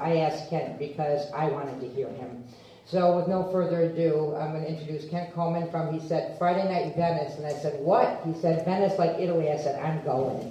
I asked Kent because I wanted to hear him. So with no further ado, I'm going to introduce Kent Coleman he said, Friday Night Venice. And I said, what? He said, Venice like Italy. I said, I'm going.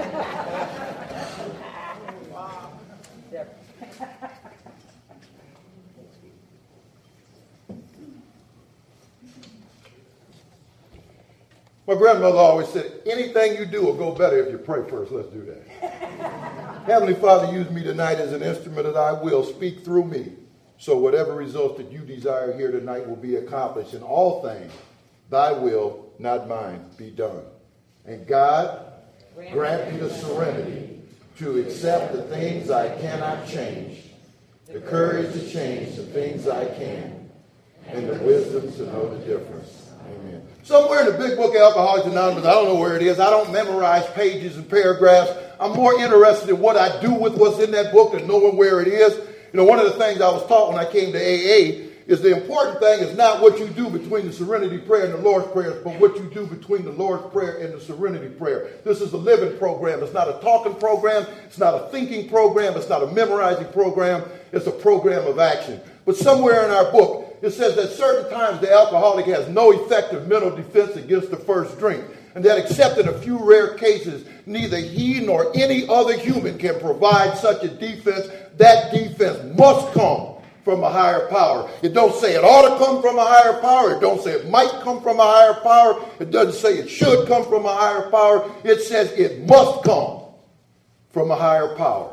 My grandmother always said, anything you do will go better if you pray first. Let's do that. Heavenly Father, use me tonight as an instrument of thy will. Speak through me. So whatever results that you desire here tonight will be accomplished. In all things, thy will, not mine, be done. And God, grant me the serenity to accept the things I cannot change, the courage to change the things I can, and the wisdom to know the difference. Amen. Somewhere in the big book of Alcoholics Anonymous, I don't know where it is. I don't memorize pages and paragraphs. I'm more interested in what I do with what's in that book than knowing where it is. You know, one of the things I was taught when I came to AA is the important thing is not what you do between the Serenity Prayer and the Lord's Prayer, but what you do between the Lord's Prayer and the Serenity Prayer. This is a living program. It's not a talking program. It's not a thinking program. It's not a memorizing program. It's a program of action. But somewhere in our book, it says that certain times the alcoholic has no effective mental defense against the first drink. And that except in a few rare cases, neither he nor any other human can provide such a defense. That defense must come from a higher power. It don't say it ought to come from a higher power. It don't say it might come from a higher power. It doesn't say it should come from a higher power. It says it must come from a higher power.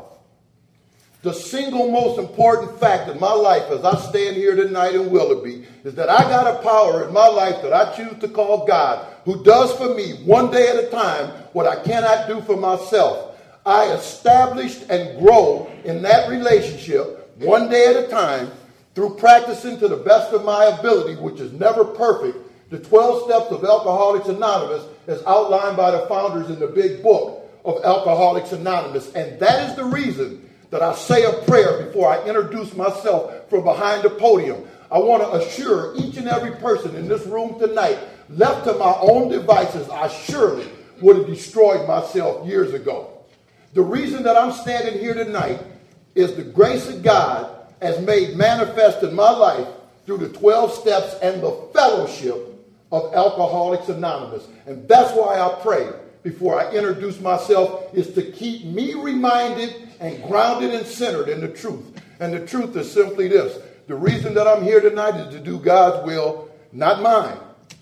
The single most important fact in my life as I stand here tonight in Willoughby is that I got a power in my life that I choose to call God, who does for me one day at a time what I cannot do for myself. I established and grow in that relationship one day at a time through practicing to the best of my ability, which is never perfect, the 12 steps of Alcoholics Anonymous as outlined by the founders in the big book of Alcoholics Anonymous. And that is the reason that I say a prayer before I introduce myself from behind the podium. I want to assure each and every person in this room tonight, left to my own devices, I surely would have destroyed myself years ago. The reason that I'm standing here tonight is the grace of God as made manifest in my life through the 12 steps and the fellowship of Alcoholics Anonymous. And that's why I pray before I introduce myself, is to keep me reminded and grounded and centered in the truth. And the truth is simply this. The reason that I'm here tonight is to do God's will, not mine.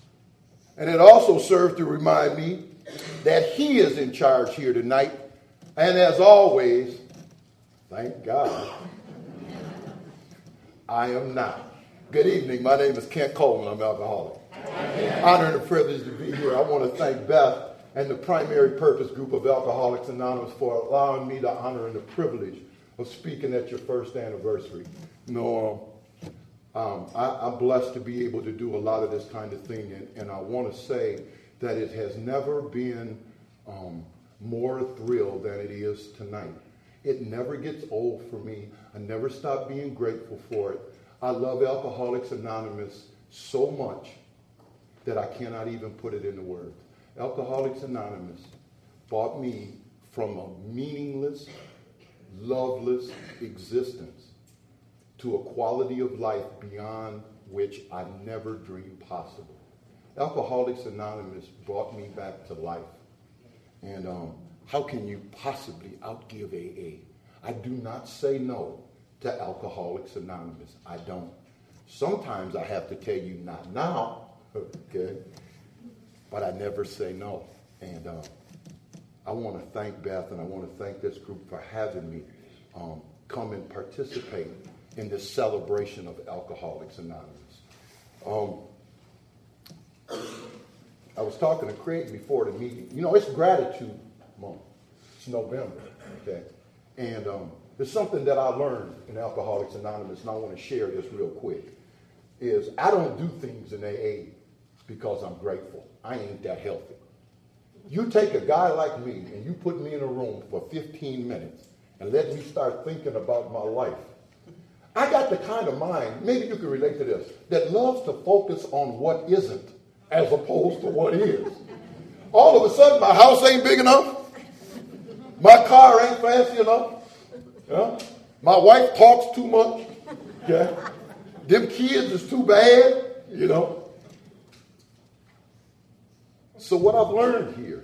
And it also serves to remind me that he is in charge here tonight. And as always, thank God, I am not. Good evening. My name is Kent Coleman. I'm alcoholic. Honor and a privilege to be here. I want to thank Beth and the Primary Purpose Group of Alcoholics Anonymous for allowing me the honor and the privilege of speaking at your first anniversary. You know, I'm blessed to be able to do a lot of this kind of thing, and I want to say that it has never been more thrill than it is tonight. It never gets old for me. I never stop being grateful for it. I love Alcoholics Anonymous so much that I cannot even put it into words. Alcoholics Anonymous brought me from a meaningless, loveless existence to a quality of life beyond which I never dreamed possible. Alcoholics Anonymous brought me back to life. And how can you possibly outgive AA? I do not say no to Alcoholics Anonymous. I don't. Sometimes I have to tell you not now, okay? But I never say no. And I want to thank Beth and I want to thank this group for having me come and participate in this celebration of Alcoholics Anonymous. I was talking to Craig before the meeting. You know, it's gratitude month. It's November, okay? And there's something that I learned in Alcoholics Anonymous, and I want to share this real quick, is I don't do things in AA because I'm grateful. I ain't that healthy. You take a guy like me and you put me in a room for 15 minutes and let me start thinking about my life. I got the kind of mind, maybe you can relate to this, that loves to focus on what isn't as opposed to what is. All of a sudden, my house ain't big enough. My car ain't fancy enough. My wife talks too much. Okay? Them kids is too bad, you know. So what I've learned here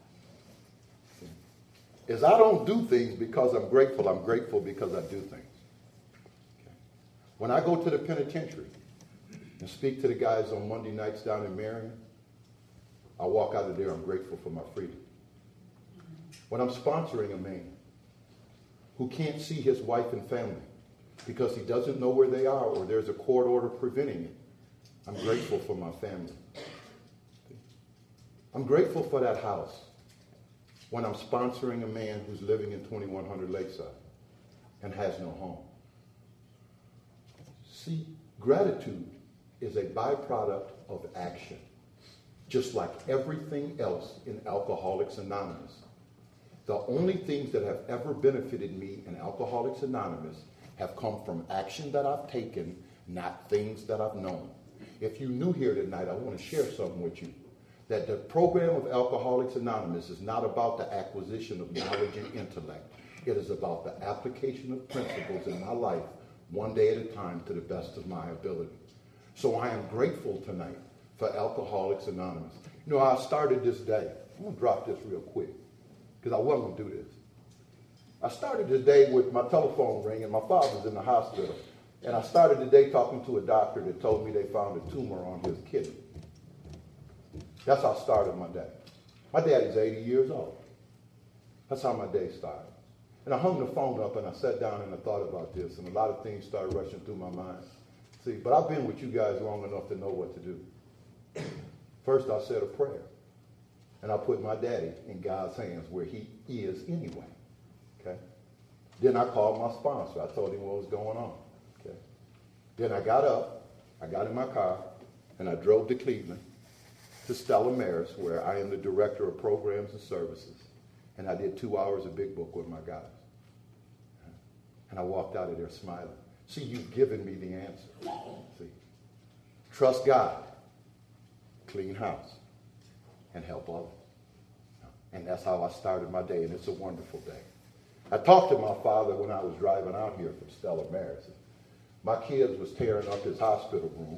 is I don't do things because I'm grateful. I'm grateful because I do things. Okay? When I go to the penitentiary and speak to the guys on Monday nights down in Marion, I walk out of there, I'm grateful for my freedom. When I'm sponsoring a man who can't see his wife and family because he doesn't know where they are or there's a court order preventing it, I'm grateful for my family. I'm grateful for that house when I'm sponsoring a man who's living in 2100 Lakeside and has no home. See, gratitude is a byproduct of action, just like everything else in Alcoholics Anonymous. The only things that have ever benefited me in Alcoholics Anonymous have come from action that I've taken, not things that I've known. If you're new here tonight, I want to share something with you. That the program of Alcoholics Anonymous is not about the acquisition of knowledge and intellect. It is about the application of principles in my life, one day at a time, to the best of my ability. So I am grateful tonight for Alcoholics Anonymous. You know, I started this day. I'm going to drop this real quick because I wasn't going to do this. I started the day with my telephone ringing. My father's in the hospital. And I started the day talking to a doctor that told me they found a tumor on his kidney. That's how I started my day. My daddy's 80 years old. That's how my day started. And I hung the phone up and I sat down and I thought about this. And a lot of things started rushing through my mind. See, but I've been with you guys long enough to know what to do. First, I said a prayer. And I put my daddy in God's hands where he is anyway. Okay? Then I called my sponsor. I told him what was going on. Okay? Then I got up, I got in my car, and I drove to Cleveland, to Stella Maris, where I am the director of programs and services. And I did 2 hours of Big Book with my guys. And I walked out of there smiling. See, you've given me the answer. See, trust God, clean house, and help others. And that's how I started my day, and it's a wonderful day. I talked to my father when I was driving out here from Stella Maris. My kids was tearing up his hospital room.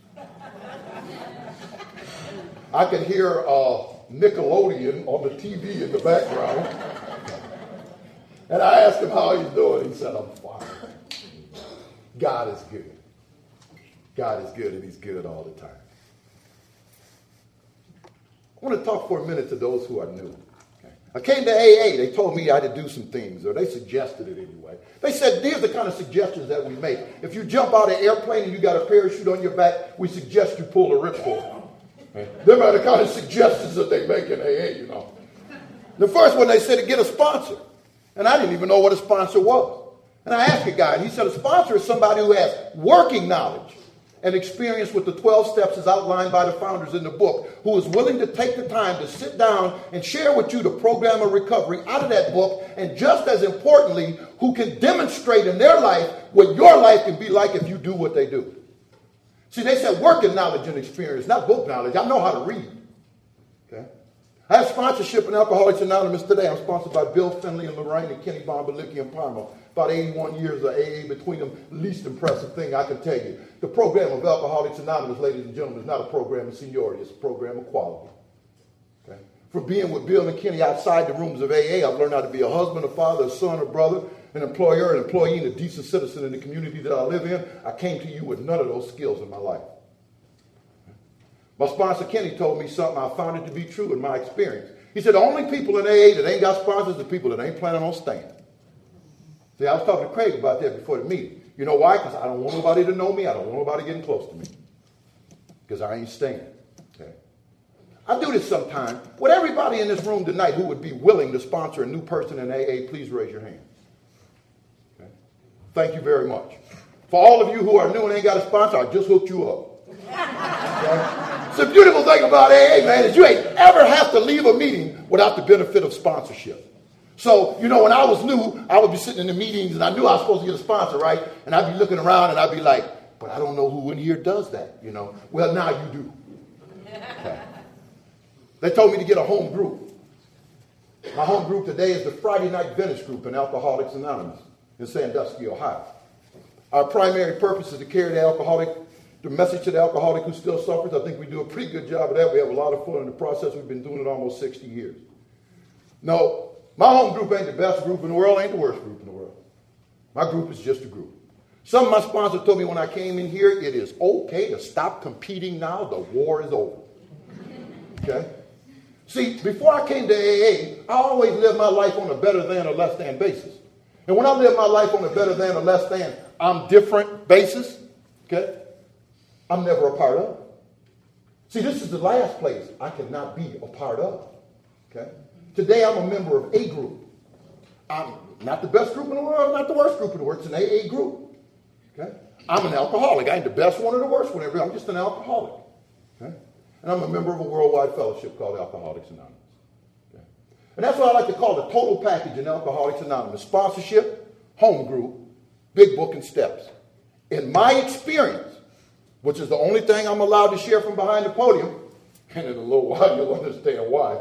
I could hear Nickelodeon on the TV in the background. And I asked him how he's doing. He said, I'm fine. God is good. God is good, and he's good all the time. I want to talk for a minute to those who are new. Okay. I came to AA. They told me I had to do some things, or they suggested it anyway. They said, these are the kind of suggestions that we make. If you jump out of an airplane and you got a parachute on your back, we suggest you pull the ripcord. Okay. Them are the kind of suggestions that they make in AA, you know. The first one, they said to get a sponsor. And I didn't even know what a sponsor was. And I asked a guy, and he said a sponsor is somebody who has working knowledge and experience with the 12 steps as outlined by the founders in the book, who is willing to take the time to sit down and share with you the program of recovery out of that book, and just as importantly, who can demonstrate in their life what your life can be like if you do what they do. See, they said working knowledge and experience, not book knowledge. I know how to read. Okay? I have sponsorship in Alcoholics Anonymous today. I'm sponsored by Bill Finley and Lorraine and Kenny Bombalicki and Parma. About 81 years of AA between them. Least impressive thing I can tell you. The program of Alcoholics Anonymous, ladies and gentlemen, is not a program of seniority. It's a program of quality. Okay? From being with Bill and Kenny outside the rooms of AA, I've learned how to be a husband, a father, a son, a brother, an employer, an employee, and a decent citizen in the community that I live in. I came to you with none of those skills in my life. My sponsor, Kenny, told me something I found it to be true in my experience. He said, the only people in AA that ain't got sponsors are people that ain't planning on staying. See, I was talking to Craig about that before the meeting. You know why? Because I don't want nobody to know me. I don't want nobody getting close to me. Because I ain't staying. Okay? I do this sometime. Would everybody in this room tonight who would be willing to sponsor a new person in AA, please raise your hand. Okay? Thank you very much. For all of you who are new and ain't got a sponsor, I just hooked you up. Okay? It's a beautiful thing about AA, man, is you ain't ever have to leave a meeting without the benefit of sponsorship. So, you know, when I was new, I would be sitting in the meetings and I knew I was supposed to get a sponsor, right? And I'd be looking around and I'd be like, but I don't know who in here does that, you know. Well, now you do. Okay. They told me to get a home group. My home group today is the Friday Night Venice group in Alcoholics Anonymous. in Sandusky, Ohio. Our primary purpose is to carry the message to the alcoholic who still suffers. I think we do a pretty good job of that. We have a lot of fun in the process. We've been doing it almost 60 years. No, my home group ain't the best group in the world, ain't the worst group in the world. My group is just a group. Some of my sponsors told me when I came in here, it is okay to stop competing now. The war is over. Okay? See, before I came to AA, I always lived my life on a better than or less than basis. And when I live my life on a better than or less than, I'm different basis, okay, I'm never a part of. See, this is the last place I cannot be a part of, okay? Today, I'm a member of a group. I'm not the best group in the world, not the worst group in the world. It's an AA group, okay? I'm an alcoholic. I ain't the best one or the worst one. I'm just an alcoholic, okay? And I'm a member of a worldwide fellowship called Alcoholics Anonymous. Okay? And that's what I like to call the total package in Alcoholics Anonymous. Sponsorship, home group, big book, and steps. In my experience, which is the only thing I'm allowed to share from behind the podium, and in a little while you'll understand why,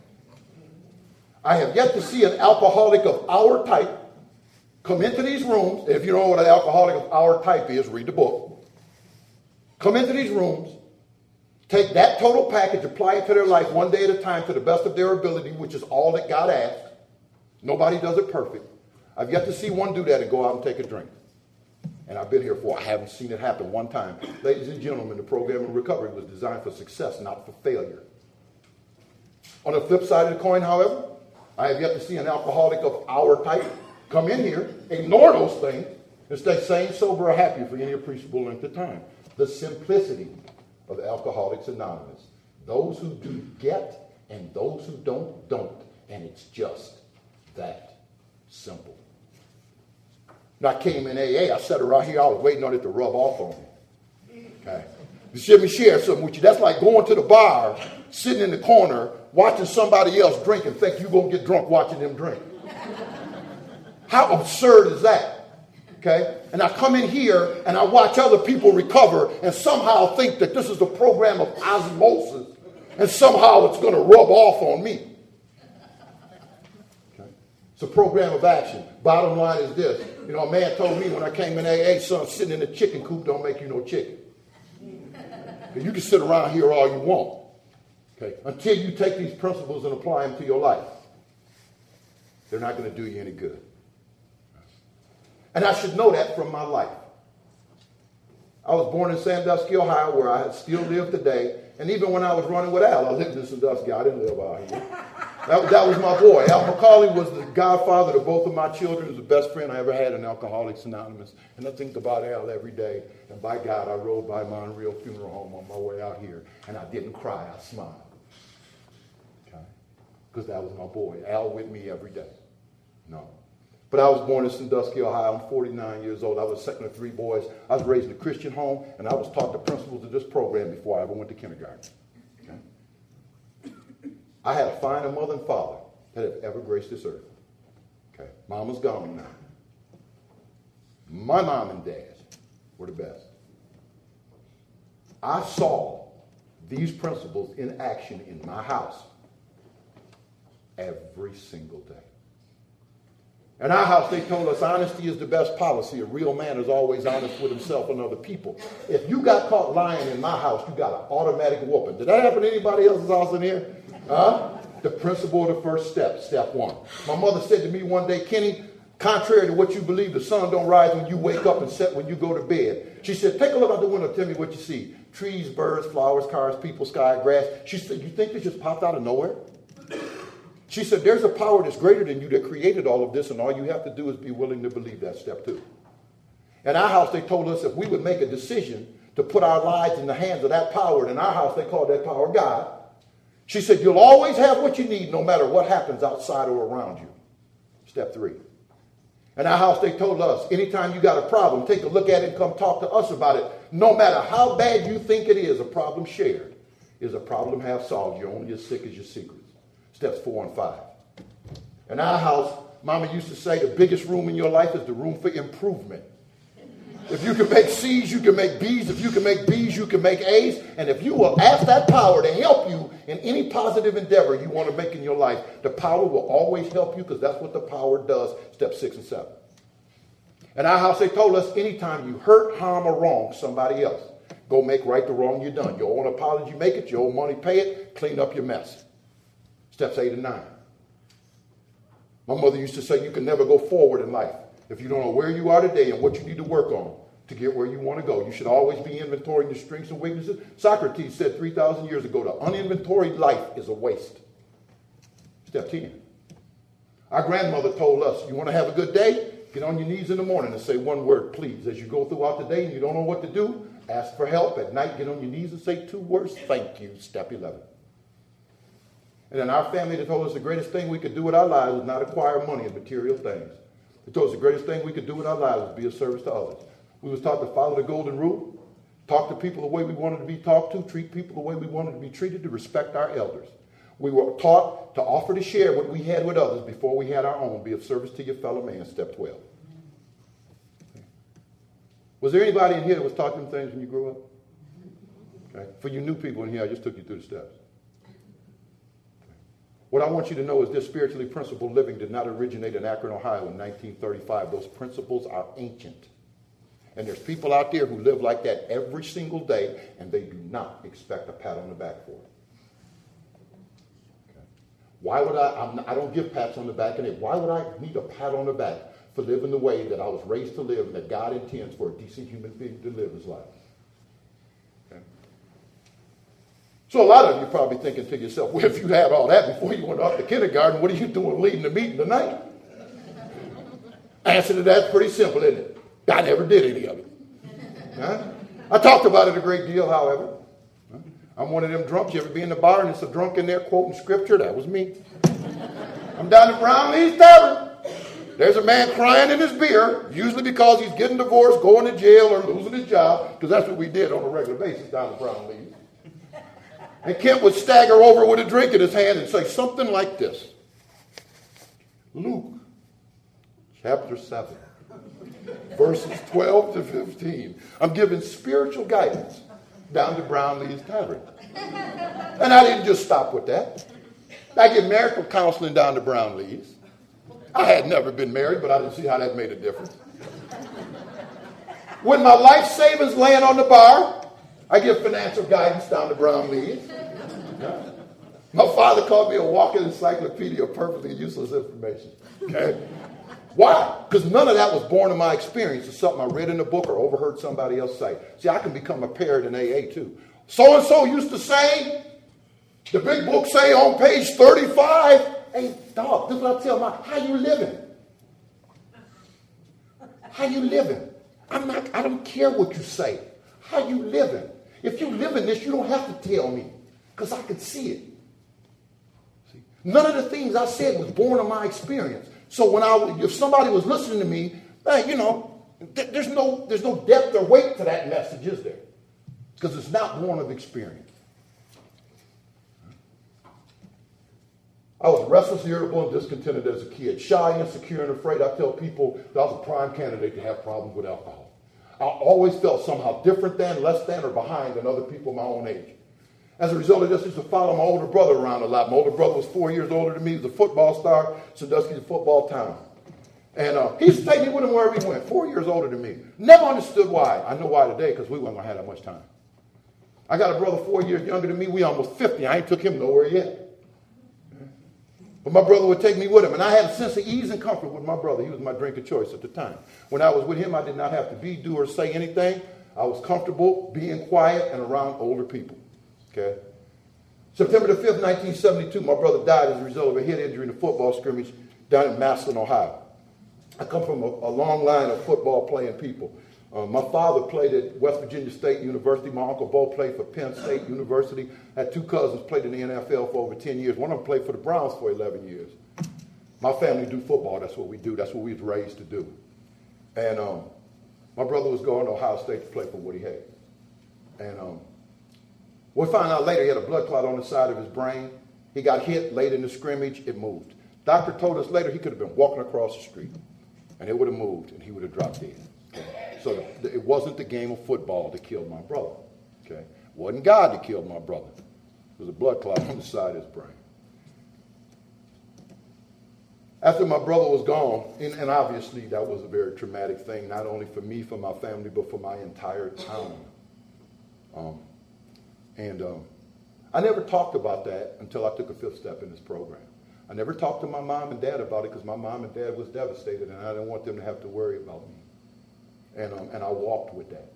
I have yet to see an alcoholic of our type come into these rooms. If you don't know what an alcoholic of our type is, read the book. Come into these rooms, take that total package, apply it to their life one day at a time to the best of their ability, which is all that God asks. Nobody does it perfect. I've yet to see one do that and go out and take a drink. And I've been here for, I haven't seen it happen one time. Ladies and gentlemen, the program of recovery was designed for success, not for failure. On the flip side of the coin, however, I have yet to see an alcoholic of our type come in here, ignore those things, and stay sane, sober, or happy for any appreciable length of time. The simplicity of Alcoholics Anonymous. Those who do get, and those who don't. And it's just that simple. When I came in AA, I sat around here, I was waiting on it to rub off on me. Okay. Let me share something with you. That's like going to the bar, sitting in the corner, watching somebody else drink and think you're going to get drunk watching them drink. How absurd is that? Okay? And I come in here and I watch other people recover and somehow think that this is a program of osmosis and somehow it's going to rub off on me. Okay? It's a program of action. Bottom line is this. You know, a man told me when I came in AA, son, sitting in the chicken coop don't make you no chicken. You can sit around here all you want. Okay? Until you take these principles and apply them to your life. They're not going to do you any good. And I should know that from my life. I was born in Sandusky, Ohio, where I still live today. And even when I was running with Al, I lived in Sandusky. I didn't live out here. That was my boy. Al McCauley was the godfather to both of my children. He was the best friend I ever had in Alcoholics Anonymous. And I think about Al every day. And by God, I rode by Monreal Funeral Home on my way out here. And I didn't cry. I smiled. Okay? Because that was my boy. Al with me every day. No. But I was born in Sandusky, Ohio. I'm 49 years old. I was the second of three boys. I was raised in a Christian home, and I was taught the principles of this program before I ever went to kindergarten. Okay? I had a finer mother and father that have ever graced this earth. Okay? Mama's gone now. My mom and dad were the best. I saw these principles in action in my house every single day. In our house, they told us honesty is the best policy. A real man is always honest with himself and other people. If you got caught lying in my house, you got an automatic whooping. Did that happen to anybody else's house in here? Huh? The principle of the first step, step one. My mother said to me one day, Kenny, contrary to what you believe, the sun don't rise when you wake up and set when you go to bed. She said, take a look out the window, tell me what you see. Trees, birds, flowers, cars, people, sky, grass. She said, you think this just popped out of nowhere? She said, there's a power that's greater than you that created all of this, and all you have to do is be willing to believe that, step two. In our house, they told us if we would make a decision to put our lives in the hands of that power, and in our house, they called that power God. She said, you'll always have what you need no matter what happens outside or around you. Step three. In our house, they told us, anytime you got a problem, take a look at it and come talk to us about it. No matter how bad you think it is, a problem shared is a problem half solved. You're only as sick as your secrets. Steps 4 and 5. In our house, Mama used to say the biggest room in your life is the room for improvement. If you can make C's, you can make B's. If you can make B's, you can make A's. And if you will ask that power to help you in any positive endeavor you want to make in your life, the power will always help you because that's what the power does. Step 6 and 7. In our house, they told us anytime you hurt, harm, or wrong somebody else, go make right the wrong you done. You owe an apology, make it. You owe money, pay it. Clean up your mess. Steps 8 and 9. My mother used to say you can never go forward in life if you don't know where you are today and what you need to work on to get where you want to go. You should always be inventorying your strengths and weaknesses. Socrates said 3,000 years ago, the uninventoried life is a waste. Step 10. Our grandmother told us, you want to have a good day? Get on your knees in the morning and say one word, please. As you go throughout the day and you don't know what to do, ask for help. At night, get on your knees and say 2 words, thank you. Step 11. And in our family, they told us the greatest thing we could do with our lives was not acquire money and material things. They told us the greatest thing we could do with our lives was be of service to others. We was taught to follow the golden rule, talk to people the way we wanted to be talked to, treat people the way we wanted to be treated, to respect our elders. We were taught to offer to share what we had with others before we had our own, be of service to your fellow man, step 12. Was there anybody in here that was taught them things when you grew up? Okay. For you new people in here, I just took you through the steps. What I want you to know is this: spiritually principled living did not originate in Akron, Ohio in 1935. Those principles are ancient. And there's people out there who live like that every single day, and they do not expect a pat on the back for it. Okay. Why would I don't give pats on the back, and why would I need a pat on the back for living the way that I was raised to live and that God intends for a decent human being to live his life? Okay. So a lot of you are probably thinking to yourself, well, if you had all that before you went off to kindergarten, what are you doing leading the meeting tonight? Answer to that's pretty simple, isn't it? I never did any of it. Huh? I talked about it a great deal, however. I'm one of them drunks. You ever be in the bar and it's a drunk in there quoting scripture? That was me. I'm down at Brownlee's Tavern. There's a man crying in his beer, usually because he's getting divorced, going to jail, or losing his job, because that's what we did on a regular basis down at Brownlee's. And Kent would stagger over with a drink in his hand and say something like this. Luke, chapter 7. Verses 12 to 15. I'm giving spiritual guidance down to Brownlee's Tavern. And I didn't just stop with that. I give marital counseling down to Brownlee's. I had never been married, but I didn't see how that made a difference. When my life savings laying on the bar, I give financial guidance down to Brownlee's. My father called me a walking encyclopedia of perfectly useless information. Okay? Why? Because none of that was born of my experience. It's something I read in a book or overheard somebody else say. See, I can become a parrot in AA too. So-and-so used to say, the big book say on page 35, hey, dog, this is what I tell my, how you living? How you living? I don't care what you say. How you living? If you live in this, you don't have to tell me, because I can see it. See? None of the things I said was born of my experience. So if somebody was listening to me, there's no depth or weight to that message, is there? Because it's not born of experience. I was restless, irritable, and discontented as a kid. Shy, insecure, and afraid. I tell people that I was a prime candidate to have problems with alcohol. I always felt somehow different than, less than, or behind than other people my own age. As a result of this, I used to follow my older brother around a lot. My older brother was 4 years older than me. He was a football star. Sandusky's a football town. And he used to take me with him wherever he went. 4 years older than me. Never understood why. I know why today, because we weren't going to have that much time. I got a brother 4 years younger than me. We almost 50. I ain't took him nowhere yet. But my brother would take me with him. And I had a sense of ease and comfort with my brother. He was my drink of choice at the time. When I was with him, I did not have to be, do, or say anything. I was comfortable being quiet and around older people. Okay? September the 5th, 1972, my brother died as a result of a head injury in a football scrimmage down in Massillon, Ohio. I come from a long line of football playing people. My father played at West Virginia State University. My Uncle Bo played for Penn State University. I had 2 cousins played in the NFL for over 10 years. One of them played for the Browns for 11 years. My family do football. That's what we do. That's what we was raised to do. And my brother was going to Ohio State to play for Woody Hayes. And we found out later he had a blood clot on the side of his brain. He got hit late in the scrimmage. It moved. Doctor told us later he could have been walking across the street, and it would have moved, and he would have dropped dead. Okay? So it wasn't the game of football that killed my brother. Okay? It wasn't God that killed my brother. It was a blood clot on the side of his brain. After my brother was gone, and obviously that was a very traumatic thing, not only for me, for my family, but for my entire town. I never talked about that until I took a fifth step in this program. I never talked to my mom and dad about it because my mom and dad was devastated, and I didn't want them to have to worry about me. And I walked with that.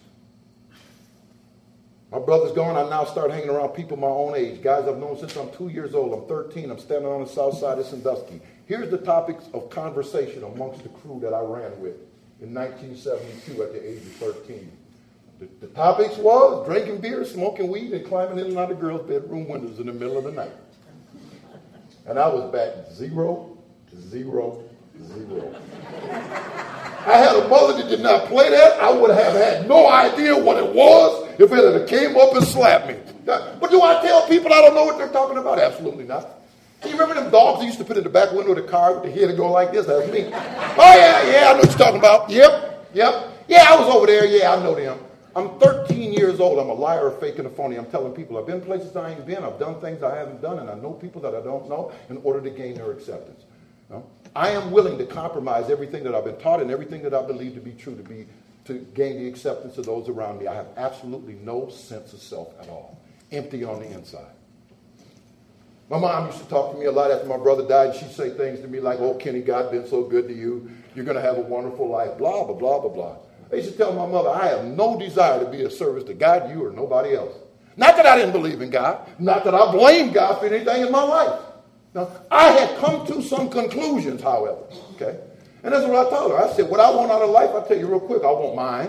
My brother's gone. I now start hanging around people my own age, guys I've known since I'm 2 years old. I'm 13. I'm standing on the south side of Sandusky. Here's the topics of conversation amongst the crew that I ran with in 1972 at the age of 13. The topics was drinking beer, smoking weed, and climbing in and out of girls' bedroom windows in the middle of the night. And I was back 0, 0, 0. I had a mother that did not play that. I would have had no idea what it was if it had came up and slapped me. But do I tell people I don't know what they're talking about? Absolutely not. You remember them dogs they used to put in the back window of the car with the head to go like this? That's me. Oh, yeah, I know what you're talking about. Yep. Yeah, I was over there. Yeah, I know them. I'm 13 years old. I'm a liar, a fake, and a phony. I'm telling people I've been places I ain't been. I've done things I haven't done, and I know people that I don't know in order to gain their acceptance. I am willing to compromise everything that I've been taught and everything that I believe to be true to gain the acceptance of those around me. I have absolutely no sense of self at all. Empty on the inside. My mom used to talk to me a lot after my brother died. She'd say things to me like, "Oh, Kenny, God's been so good to you. You're going to have a wonderful life," blah, blah, blah, blah, blah. I used to tell my mother, I have no desire to be of service to God, you, or nobody else. Not that I didn't believe in God. Not that I blame God for anything in my life. Now, I had come to some conclusions, however. Okay? And that's what I told her. I said, what I want out of life, I'll tell you real quick, I want mine.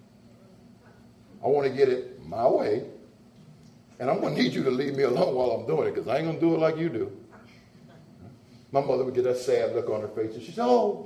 I want to get it my way. And I'm going to need you to leave me alone while I'm doing it, because I ain't going to do it like you do. My mother would get that sad look on her face, and she said, "Oh,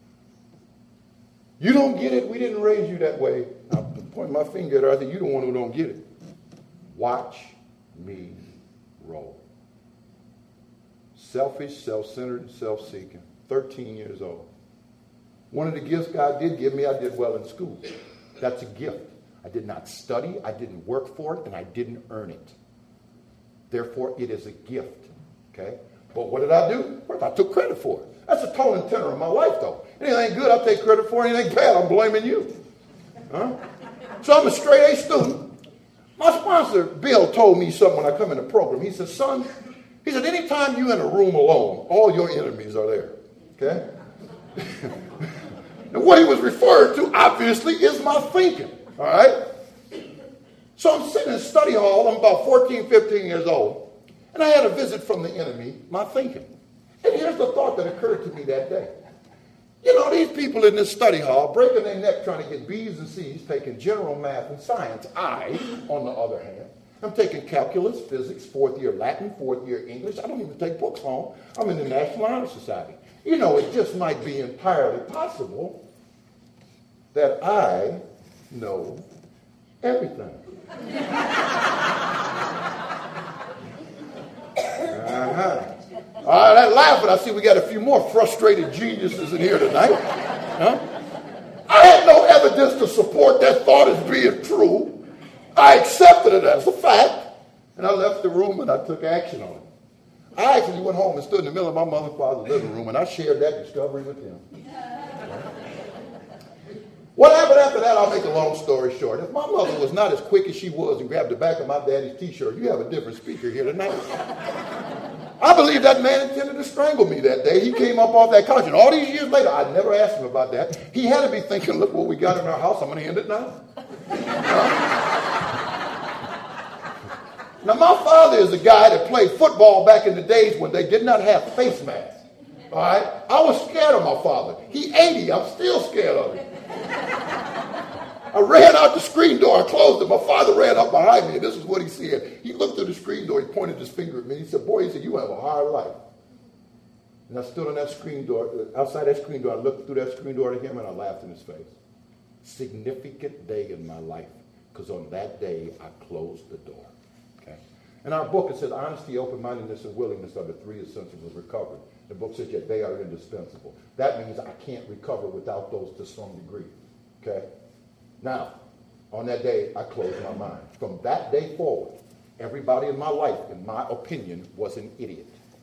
you don't get it. We didn't raise you that way." I pointed my finger at her. I said, "You're the one who don't get it. Watch me roll." Selfish, self-centered, self-seeking. 13 years old. One of the gifts God did give me, I did well in school. That's a gift. I did not study, I didn't work for it, and I didn't earn it. Therefore, it is a gift. Okay? But what did I do? First, I took credit for it. That's the tone and tenor of my life, though. Anything good, I take credit for. Anything bad, I'm blaming you. Huh? So I'm a straight A student. My sponsor, Bill, told me something when I come in the program. He said, "Son," he said, "anytime you're in a room alone, all your enemies are there." Okay? And what he was referring to, obviously, is my thinking. All right? So I'm sitting in study hall. I'm about 14, 15 years old. And I had a visit from the enemy, my thinking. And here's the thought that occurred to me that day. You know, these people in this study hall breaking their neck trying to get B's and C's, taking general math and science. I, on the other hand, I'm taking calculus, physics, 4th year Latin, 4th year English. I don't even take books home. I'm in the National Honor Society. You know, it just might be entirely possible that I know everything. All right, that laughing. I see we got a few more frustrated geniuses in here tonight. Huh? I had no evidence to support that thought as being true. I accepted it as a fact, and I left the room and I took action on it. I actually went home and stood in the middle of my mother and father's living room, and I shared that discovery with them. What happened after that, I'll make a long story short. If my mother was not as quick as she was and grabbed the back of my daddy's T-shirt, you have a different speaker here tonight. I believe that man intended to strangle me that day. He came up off that couch, and all these years later, I never asked him about that. He had to be thinking, look what we got in our house. I'm going to end it now. Now, my father is a guy that played football back in the days when they did not have face masks. All right? I was scared of my father. He 80. I'm still scared of him. I ran out the screen door. I closed it. My father ran up behind me, and this is what he said. He looked through the screen door. He pointed his finger at me. He said, "Boy," he said, "you have a hard life." And I stood on that screen door, outside that screen door. I looked through that screen door to him, and I laughed in his face. Significant day in my life, because on that day, I closed the door. Okay? In our book, it says honesty, open-mindedness, and willingness are the 3 essentials of recovery. The book says, yet they are indispensable. That means I can't recover without those to some degree. Okay? Now, on that day, I closed my mind. From that day forward, everybody in my life, in my opinion, was an idiot.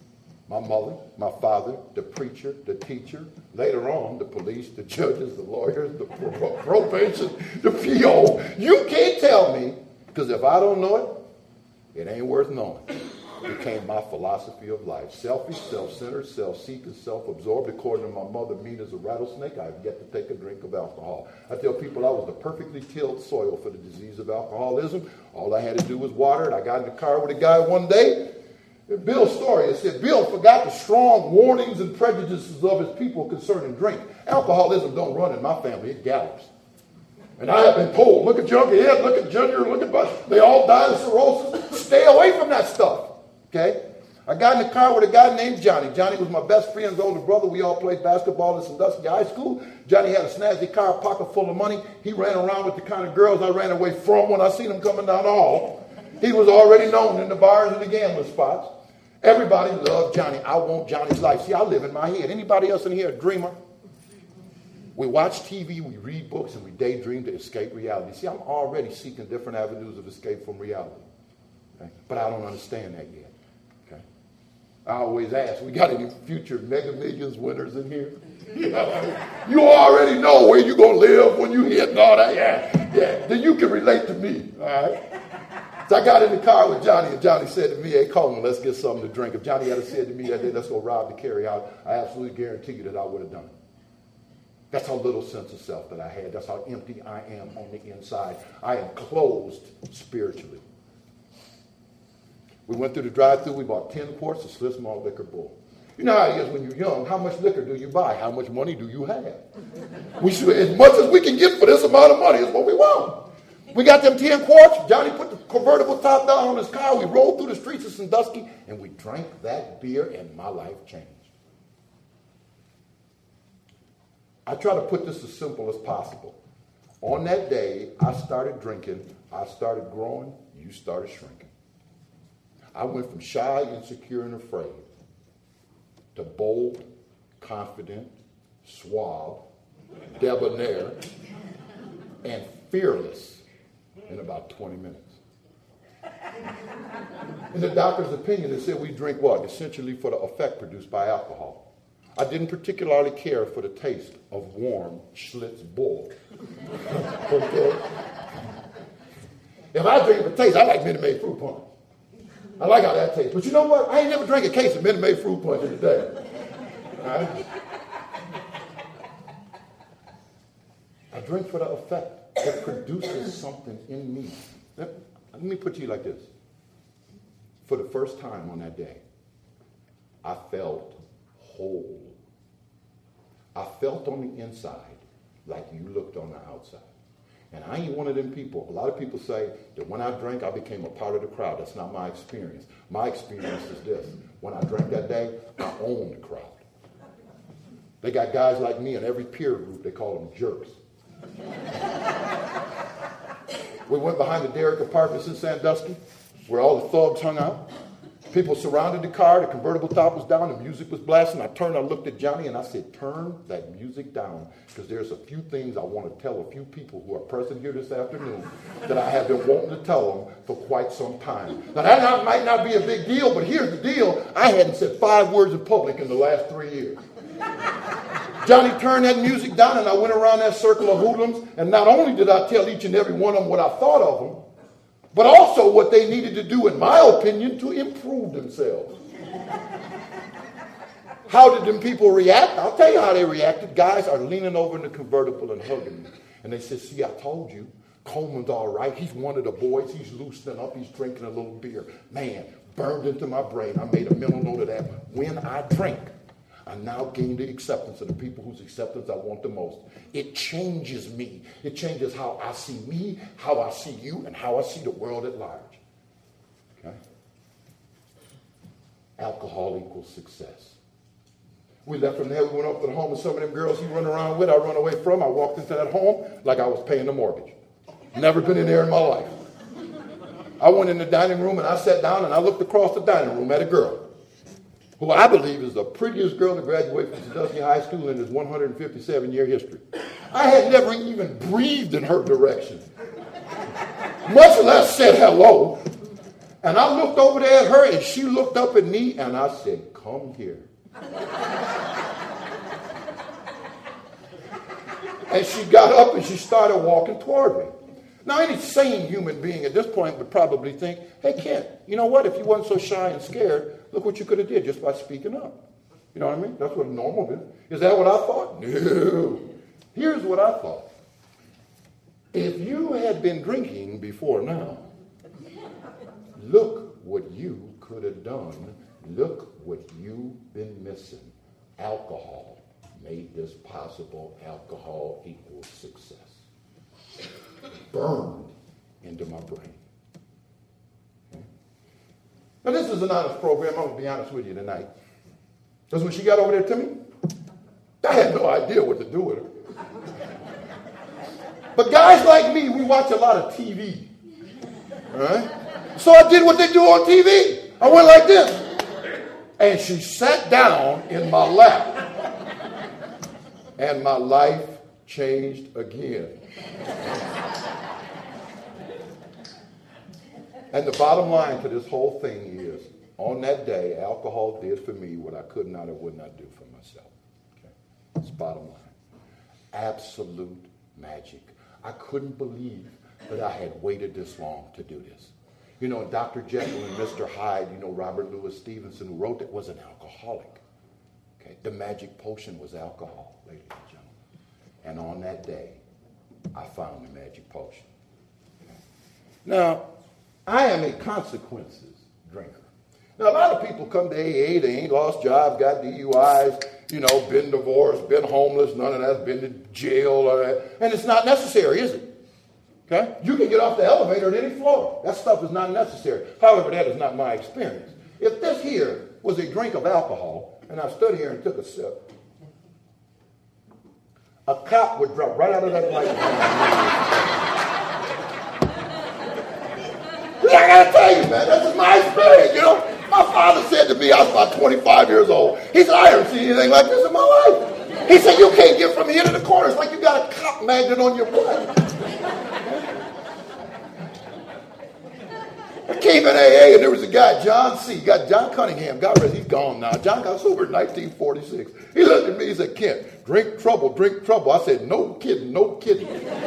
My mother, my father, the preacher, the teacher, later on, the police, the judges, the lawyers, the probation, the PO. You can't tell me, because if I don't know it, it ain't worth knowing. It became my philosophy of life. Selfish, self-centered, self-seeking, self-absorbed. According to my mother, mean as a rattlesnake, I've yet to take a drink of alcohol. I tell people I was the perfectly tilled soil for the disease of alcoholism. All I had to do was water it. I got in the car with a guy one day. Bill's story, it said, Bill forgot the strong warnings and prejudices of his people concerning drink. Alcoholism don't run in my family, it gallops. And I have been told, look at Junkie Ed, look at Junior, look at Bud, they all died of cirrhosis. Stay away from that stuff, okay? I got in the car with a guy named Johnny. Johnny was my best friend's older brother. We all played basketball at Sandusky High School. Johnny had a snazzy car, a pocket full of money. He ran around with the kind of girls I ran away from when I seen him coming down the hall. He was already known in the bars and the gambling spots. Everybody loved Johnny. I want Johnny's life. See, I live in my head. Anybody else in here a dreamer? We watch TV, we read books, and we daydream to escape reality. See, I'm already seeking different avenues of escape from reality. Okay? But I don't understand that yet. Okay? I always ask, we got any future Mega Millions winners in here? You already know where you're going to live when you hit and all that. Yeah. Then you can relate to me. All right? So I got in the car with Johnny, and Johnny said to me, hey, Coleman, let's get something to drink. If Johnny had said to me that day, let's go rob the carry out, I absolutely guarantee you that I would have done it. That's how little sense of self that I had. That's how empty I am on the inside. I am closed spiritually. We went through the drive-thru. We bought 10 quarts of Swiss Malt Liquor Bull. You know how it is when you're young. How much liquor do you buy? How much money do you have? We should, as much as we can get for this amount of money is what we want. We got them 10 quarts. Johnny put the convertible top down on his car. We rolled through the streets of Sandusky, and we drank that beer, and my life changed. I try to put this as simple as possible. On that day, I started drinking. I started growing. You started shrinking. I went from shy, insecure, and afraid to bold, confident, suave, debonair, and fearless in about 20 minutes. In the doctor's opinion, they said we drink what? Essentially for the effect produced by alcohol. I didn't particularly care for the taste of warm Schlitz Bull. Okay? If I drink for taste, I like Minute Maid fruit punch. I like how that tastes. But you know what? I ain't never drank a case of Minute Maid fruit punch in a day. All right? I drink for the effect that produces something in me. Let me put to you like this. For the first time on that day, I felt whole. I felt on the inside like you looked on the outside. And I ain't one of them people. A lot of people say that when I drank, I became a part of the crowd. That's not my experience. My experience is this. When I drank that day, I owned the crowd. They got guys like me in every peer group. They call them jerks. We went behind the Derrick Apartments in Sandusky, where all the thugs hung out. People surrounded the car. The convertible top was down. The music was blasting. I turned, I looked at Johnny, and I said, turn that music down, because there's a few things I want to tell a few people who are present here this afternoon that I have been wanting to tell them for quite some time. Now, that might not be a big deal, but here's the deal. I hadn't said 5 words in public in the last 3 years. Johnny turned that music down, and I went around that circle of hoodlums, and not only did I tell each and every one of them what I thought of them, but also what they needed to do, in my opinion, to improve themselves. How did them people react? I'll tell you how they reacted. Guys are leaning over in the convertible and hugging me. And they said, see, I told you, Coleman's all right. He's one of the boys. He's loosening up. He's drinking a little beer. Man, burned into my brain. I made a mental note of that. When I drink, I now gain the acceptance of the people whose acceptance I want the most. It changes me. It changes how I see me, how I see you, and how I see the world at large. Okay? Alcohol equals success. We left from there. We went up to the home of some of them girls he run around with, I run away from. I walked into that home like I was paying the mortgage. Never been in there in my life. I went in the dining room and I sat down and I looked across the dining room at a girl who I believe is the prettiest girl to graduate from Sandusky High School in its 157-year history. I had never even breathed in her direction, much less said hello. And I looked over there at her, and she looked up at me, and I said, come here. And she got up and she started walking toward me. Now, any sane human being at this point would probably think, hey, Kent, you know what? If you weren't so shy and scared, look what you could have did just by speaking up. You know what I mean? That's what normal is. Is that what I thought? No. Here's what I thought. If you had been drinking before now, look what you could have done. Look what you've been missing. Alcohol made this possible. Alcohol equals success. Burned into my brain. Okay. Now, this is an honest program. I'm going to be honest with you tonight. Because when she got over there to me, I had no idea what to do with her. But guys like me, we watch a lot of TV. All right? So I did what they do on TV. I went like this. And she sat down in my lap. And my life changed again. And the bottom line to this whole thing is, on that day, alcohol did for me what I could not or would not do for myself. Okay? That's the bottom line. Absolute magic. I couldn't believe that I had waited this long to do this. You know, Dr. Jekyll and Mr. Hyde, you know, Robert Louis Stevenson, who wrote it, was an alcoholic. Okay? The magic potion was alcohol, ladies and gentlemen. And on that day, I found the magic potion. Okay? Now, I am a consequences drinker. Now, a lot of people come to AA, they ain't lost jobs, got DUIs, you know, been divorced, been homeless, none of that's been to jail, or that. And it's not necessary, is it? Okay? You can get off the elevator at any floor. That stuff is not necessary. However, that is not my experience. If this here was a drink of alcohol, and I stood here and took a sip, a cop would drop right out of that light. I gotta tell you, man, this is my experience, you know. My father said to me, I was about 25 years old. He said, I haven't seen anything like this in my life. He said, you can't get from here to the corner. It's like you got a cop magnet on your butt. I came in AA and there was a guy, John C. Got John Cunningham. God rest, he's gone now. John got sober in 1946. He looked at me, he said, Kent, drink trouble, drink trouble. I said, no kidding, no kidding.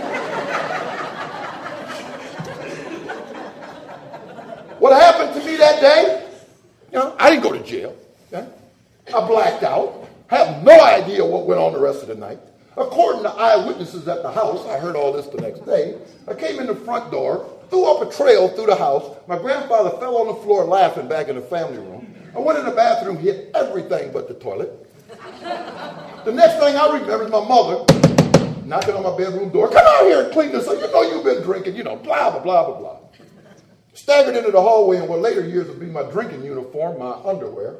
What happened to me that day? You know, I didn't go to jail. Okay? I blacked out. Have no idea what went on the rest of the night. According to eyewitnesses at the house, I heard all this the next day. I came in the front door, threw up a trail through the house. My grandfather fell on the floor laughing back in the family room. I went in the bathroom, hit everything but the toilet. The next thing I remember is my mother knocking on my bedroom door. Come out here and clean this up. You know you've been drinking, you know, blah, blah, blah, blah, blah. Staggered into the hallway in what later years would be my drinking uniform, my underwear.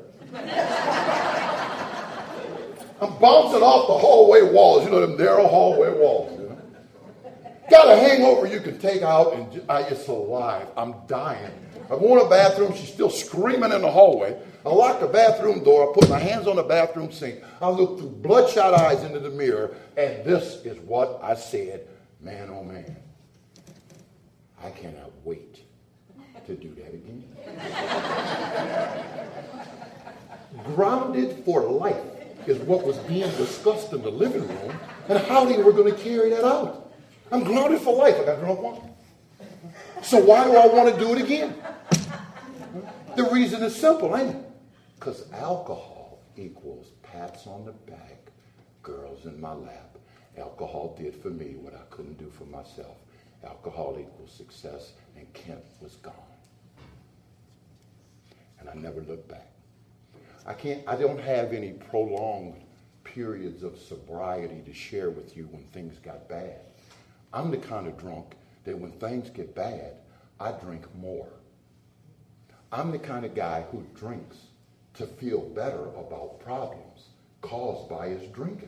I'm bouncing off the hallway walls, you know, them narrow hallway walls. You know? Got a hangover you can take out, and it's alive. I'm dying. I go in the bathroom. She's still screaming in the hallway. I lock the bathroom door. I put my hands on the bathroom sink. I look through bloodshot eyes into the mirror, and this is what I said. Man, oh man, I cannot wait to do that again. Grounded for life is what was being discussed in the living room and how they were going to carry that out. I'm grounded for life. I got drunk once. So why do I want to do it again? The reason is simple, ain't it? Because alcohol equals pats on the back, girls in my lap. Alcohol did for me what I couldn't do for myself. Alcohol equals success, and Kent was gone. And I never looked back. I don't have any prolonged periods of sobriety to share with you when things got bad. I'm the kind of drunk that when things get bad, I drink more. I'm the kind of guy who drinks to feel better about problems caused by his drinking.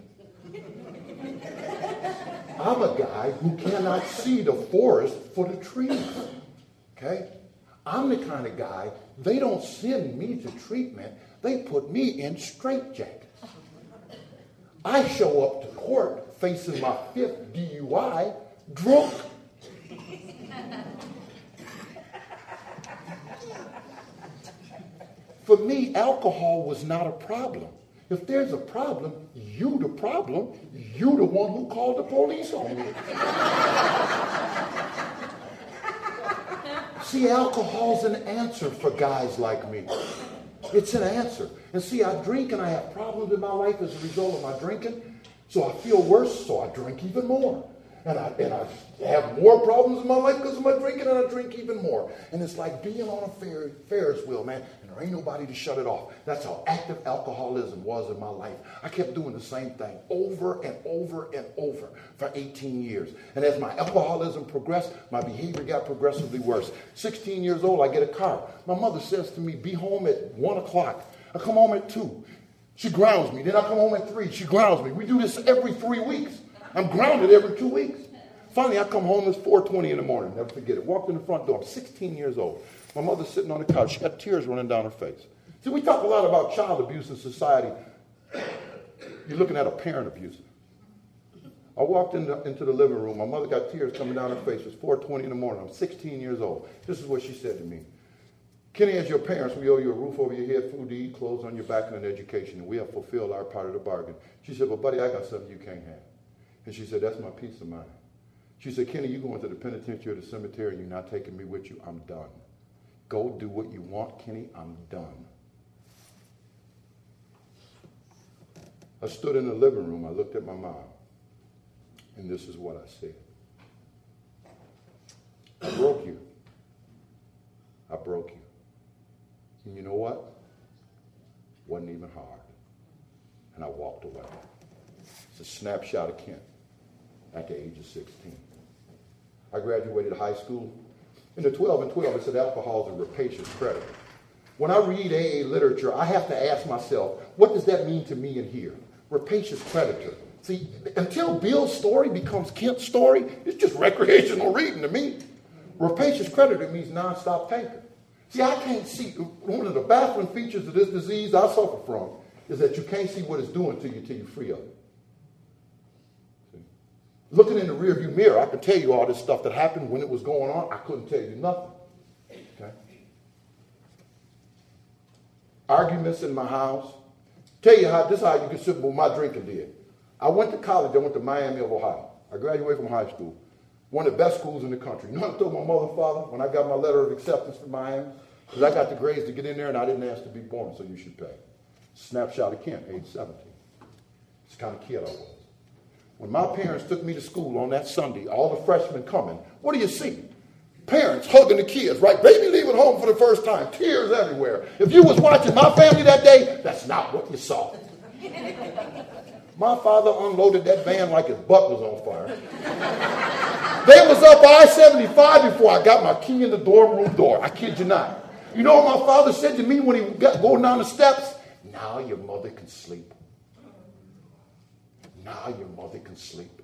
I'm a guy who cannot see the forest for the trees. Okay? I'm the kind of guy, they don't send me to treatment, they put me in straitjackets. I show up to court facing my 5th DUI drunk. For me, alcohol was not a problem. If there's a problem, you the problem. You the one who called the police on me. See, alcohol's an answer for guys like me. It's an answer. And see, I drink and I have problems in my life as a result of my drinking. So I feel worse, so I drink even more. And I have more problems in my life because of my drinking, and I drink even more. And it's like being on a Ferris wheel, man, and there ain't nobody to shut it off. That's how active alcoholism was in my life. I kept doing the same thing over and over and over for 18 years. And as my alcoholism progressed, my behavior got progressively worse. 16 years old, I get a car. My mother says to me, be home at 1 o'clock. I come home at 2. She grounds me. Then I come home at 3. She grounds me. We do this every 3 weeks. I'm grounded every 2 weeks. Finally, I come home, it's 4:20 in the morning. Never forget it. Walked in the front door. I'm 16 years old. My mother's sitting on the couch. She got tears running down her face. See, we talk a lot about child abuse in society. You're looking at a parent abuse. I walked into the living room. My mother got tears coming down her face. It was 4:20 in the morning. I'm 16 years old. This is what she said to me. Kenny, as your parents, we owe you a roof over your head, food to eat, clothes on your back, and an education. And we have fulfilled our part of the bargain. She said, but buddy, I got something you can't have. And she said, that's my peace of mind. She said, Kenny, you going to the penitentiary or the cemetery, you're not taking me with you. I'm done. Go do what you want, Kenny. I'm done. I stood in the living room. I looked at my mom. And this is what I said. I broke you. I broke you. And you know what? Wasn't even hard. And I walked away. It's a snapshot of Kent at the age of 16. I graduated high school. In the 12 and 12, it said alcohol is a rapacious predator. When I read AA literature, I have to ask myself, what does that mean to me in here? Rapacious predator. See, until Bill's story becomes Kent's story, it's just recreational reading to me. Rapacious predator means nonstop tanker. See, I can't see. One of the baffling features of this disease I suffer from is that you can't see what it's doing to you till you're free of it. Looking in the rearview mirror, I can tell you all this stuff that happened when it was going on. I couldn't tell you nothing. Okay? Arguments in my house. Tell you how, this is how you can see what my drinking did. I went to college. I went to Miami of Ohio. I graduated from high school. One of the best schools in the country. You know what I told my mother and father when I got my letter of acceptance from Miami? Because I got the grades to get in there and I didn't ask to be born, so you should pay. Snapshot of Kent, age 17. It's the kind of kid I was. When my parents took me to school on that Sunday, all the freshmen coming, what do you see? Parents hugging the kids, right? Baby leaving home for the first time, tears everywhere. If you was watching my family that day, that's not what you saw. My father unloaded that van like his butt was on fire. They was up I-75 before I got my key in the dorm room door. I kid you not. You know what my father said to me when he got going down the steps? Now your mother can sleep. Now your mother can sleep.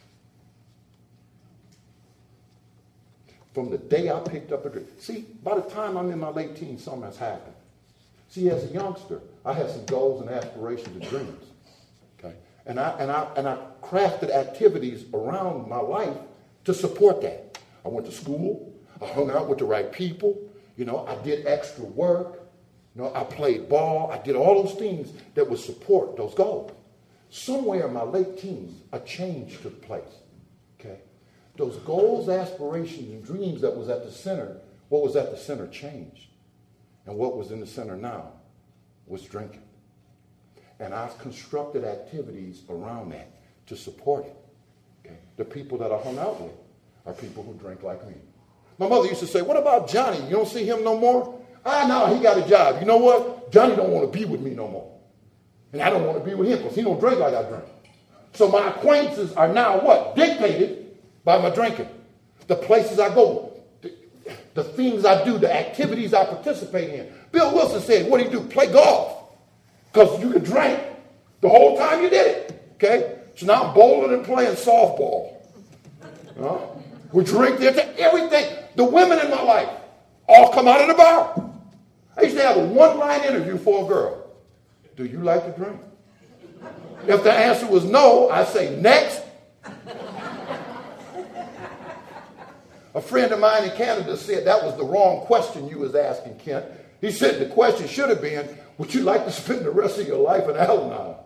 From the day I picked up a drink. See, by the time I'm in my late teens, something has happened. See, as a youngster, I had some goals and aspirations and dreams. Okay? And I crafted activities around my life to support that. I went to school. I hung out with the right people. You know, I did extra work. You know, I played ball. I did all those things that would support those goals. Somewhere in my late teens, a change took place. Okay? Those goals, aspirations, and dreams that was at the center, what was at the center changed. And what was in the center now was drinking. And I've constructed activities around that to support it. Okay? The people that I hung out with are people who drink like me. My mother used to say, what about Johnny? You don't see him no more? No, he got a job. You know what? Johnny don't want to be with me no more. And I don't want to be with him because he don't drink like I drink. So my acquaintances are now what? Dictated by my drinking. The places I go, the things I do, the activities I participate in. Bill Wilson said, what do you do? Play golf. Because you can drink the whole time you did it. Okay? So now I'm bowling and playing softball. We drink everything. The women in my life all come out of the bar. I used to have a one-line interview for a girl. Do you like to drink? If the answer was no, I say next. A friend of mine in Canada said that was the wrong question you was asking, Kent. He said the question should have been, would you like to spend the rest of your life in Al-Anon?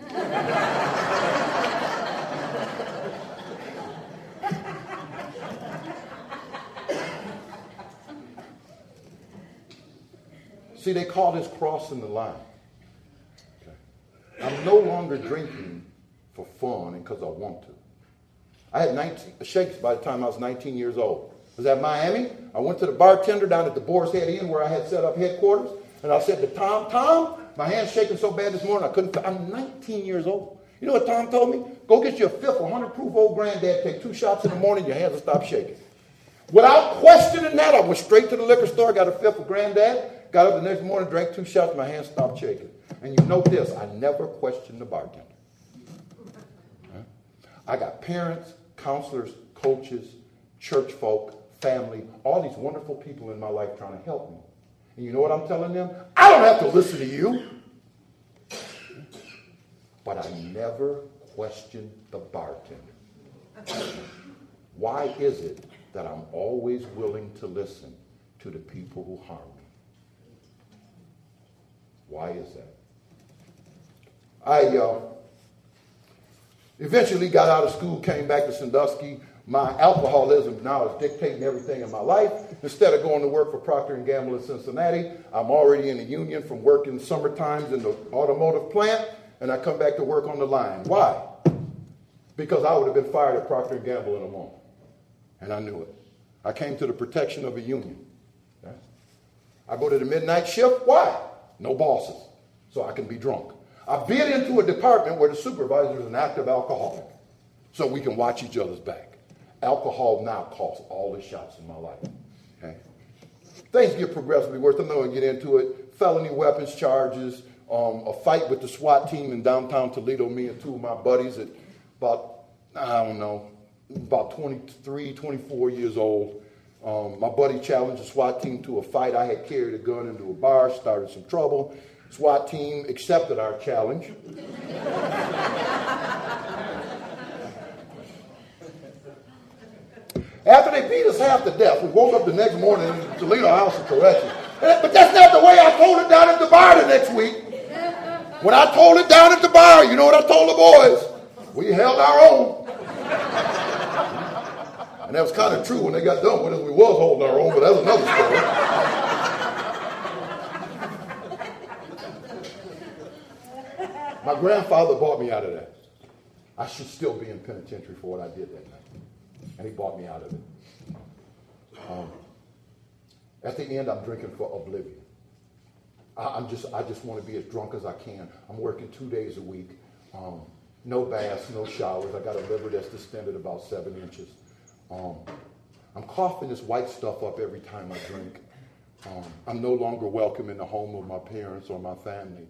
See, they call this crossing the line. Okay. I'm no longer drinking for fun and because I want to. I had 19 shakes by the time I was 19 years old. I was at Miami. I went to the bartender down at the Boar's Head Inn where I had set up headquarters. And I said to Tom, my hand's shaking so bad this morning I couldn't. I'm 19 years old. You know what Tom told me? Go get you a fifth 100 proof old granddad, take 2 shots in the morning, your hands will stop shaking. Without questioning that, I went straight to the liquor store, got a fifth of granddad, got up the next morning, drank 2 shots, my hands stopped shaking. And you know this, I never questioned the bartender. I got parents, counselors, coaches, church folk, family, all these wonderful people in my life trying to help me. And you know what I'm telling them? I don't have to listen to you. But I never questioned the bartender. Why is it that I'm always willing to listen to the people who harm me? Why is that? I eventually got out of school, came back to Sandusky. My alcoholism now is dictating everything in my life. Instead of going to work for Procter & Gamble in Cincinnati, I'm already in the union from working summer times in the automotive plant, and I come back to work on the line. Why? Because I would have been fired at Procter & Gamble in a moment. And I knew it. I came to the protection of a union. Okay? I go to the midnight shift. Why? No bosses, so I can be drunk. I bid into a department where the supervisor is an active alcoholic, so we can watch each other's back. Alcohol now costs all the shots in my life. Okay? Things get progressively worse. I'm not going to get into it. Felony weapons charges, a fight with the SWAT team in downtown Toledo, me and 2 of my buddies at about 23, 24 years old. My buddy challenged the SWAT team to a fight. I had carried a gun into a bar, started some trouble. SWAT team accepted our challenge. After they beat us half to death, we woke up the next morning in the Toledo House of Correction. But that's not the way I told it down at the bar the next week. When I told it down at the bar, you know what I told the boys? We held our own. And that was kind of true when they got done with us. We was holding our own, but that's another story. My grandfather bought me out of that. I should still be in penitentiary for what I did that night. And he bought me out of it. At the end, I'm drinking for oblivion. I just want to be as drunk as I can. I'm working 2 days a week. No baths, no showers. I got a liver that's distended about 7 inches. I'm coughing this white stuff up every time I drink. I'm no longer welcome in the home of my parents or my family.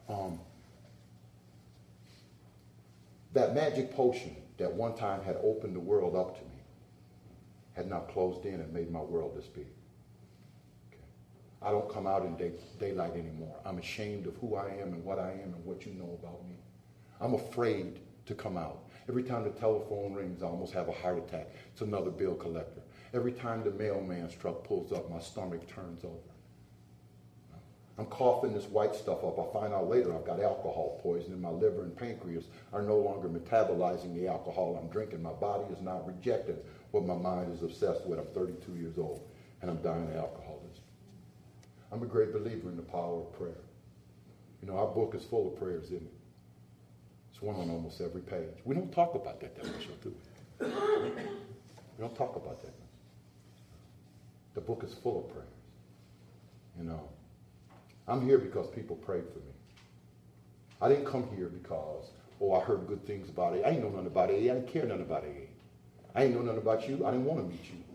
That magic potion that one time had opened the world up to me had now closed in and made my world this big. Okay. I don't come out in daylight anymore. I'm ashamed of who I am and what I am and what you know about me. I'm afraid to come out. Every time the telephone rings, I almost have a heart attack. It's another bill collector. Every time the mailman's truck pulls up, my stomach turns over. I'm coughing this white stuff up. I find out later I've got alcohol poisoning. My liver and pancreas are no longer metabolizing the alcohol I'm drinking. My body is not rejecting what my mind is obsessed with. I'm 32 years old, and I'm dying of alcoholism. I'm a great believer in the power of prayer. You know, our book is full of prayers, isn't it? It's one on almost every page. We don't talk about that much, do we? We don't talk about that much. The book is full of prayers. You know, I'm here because people prayed for me. I didn't come here because, I heard good things about it. I didn't know nothing about it. I didn't care nothing about it. I didn't know nothing about you. I didn't want to meet you.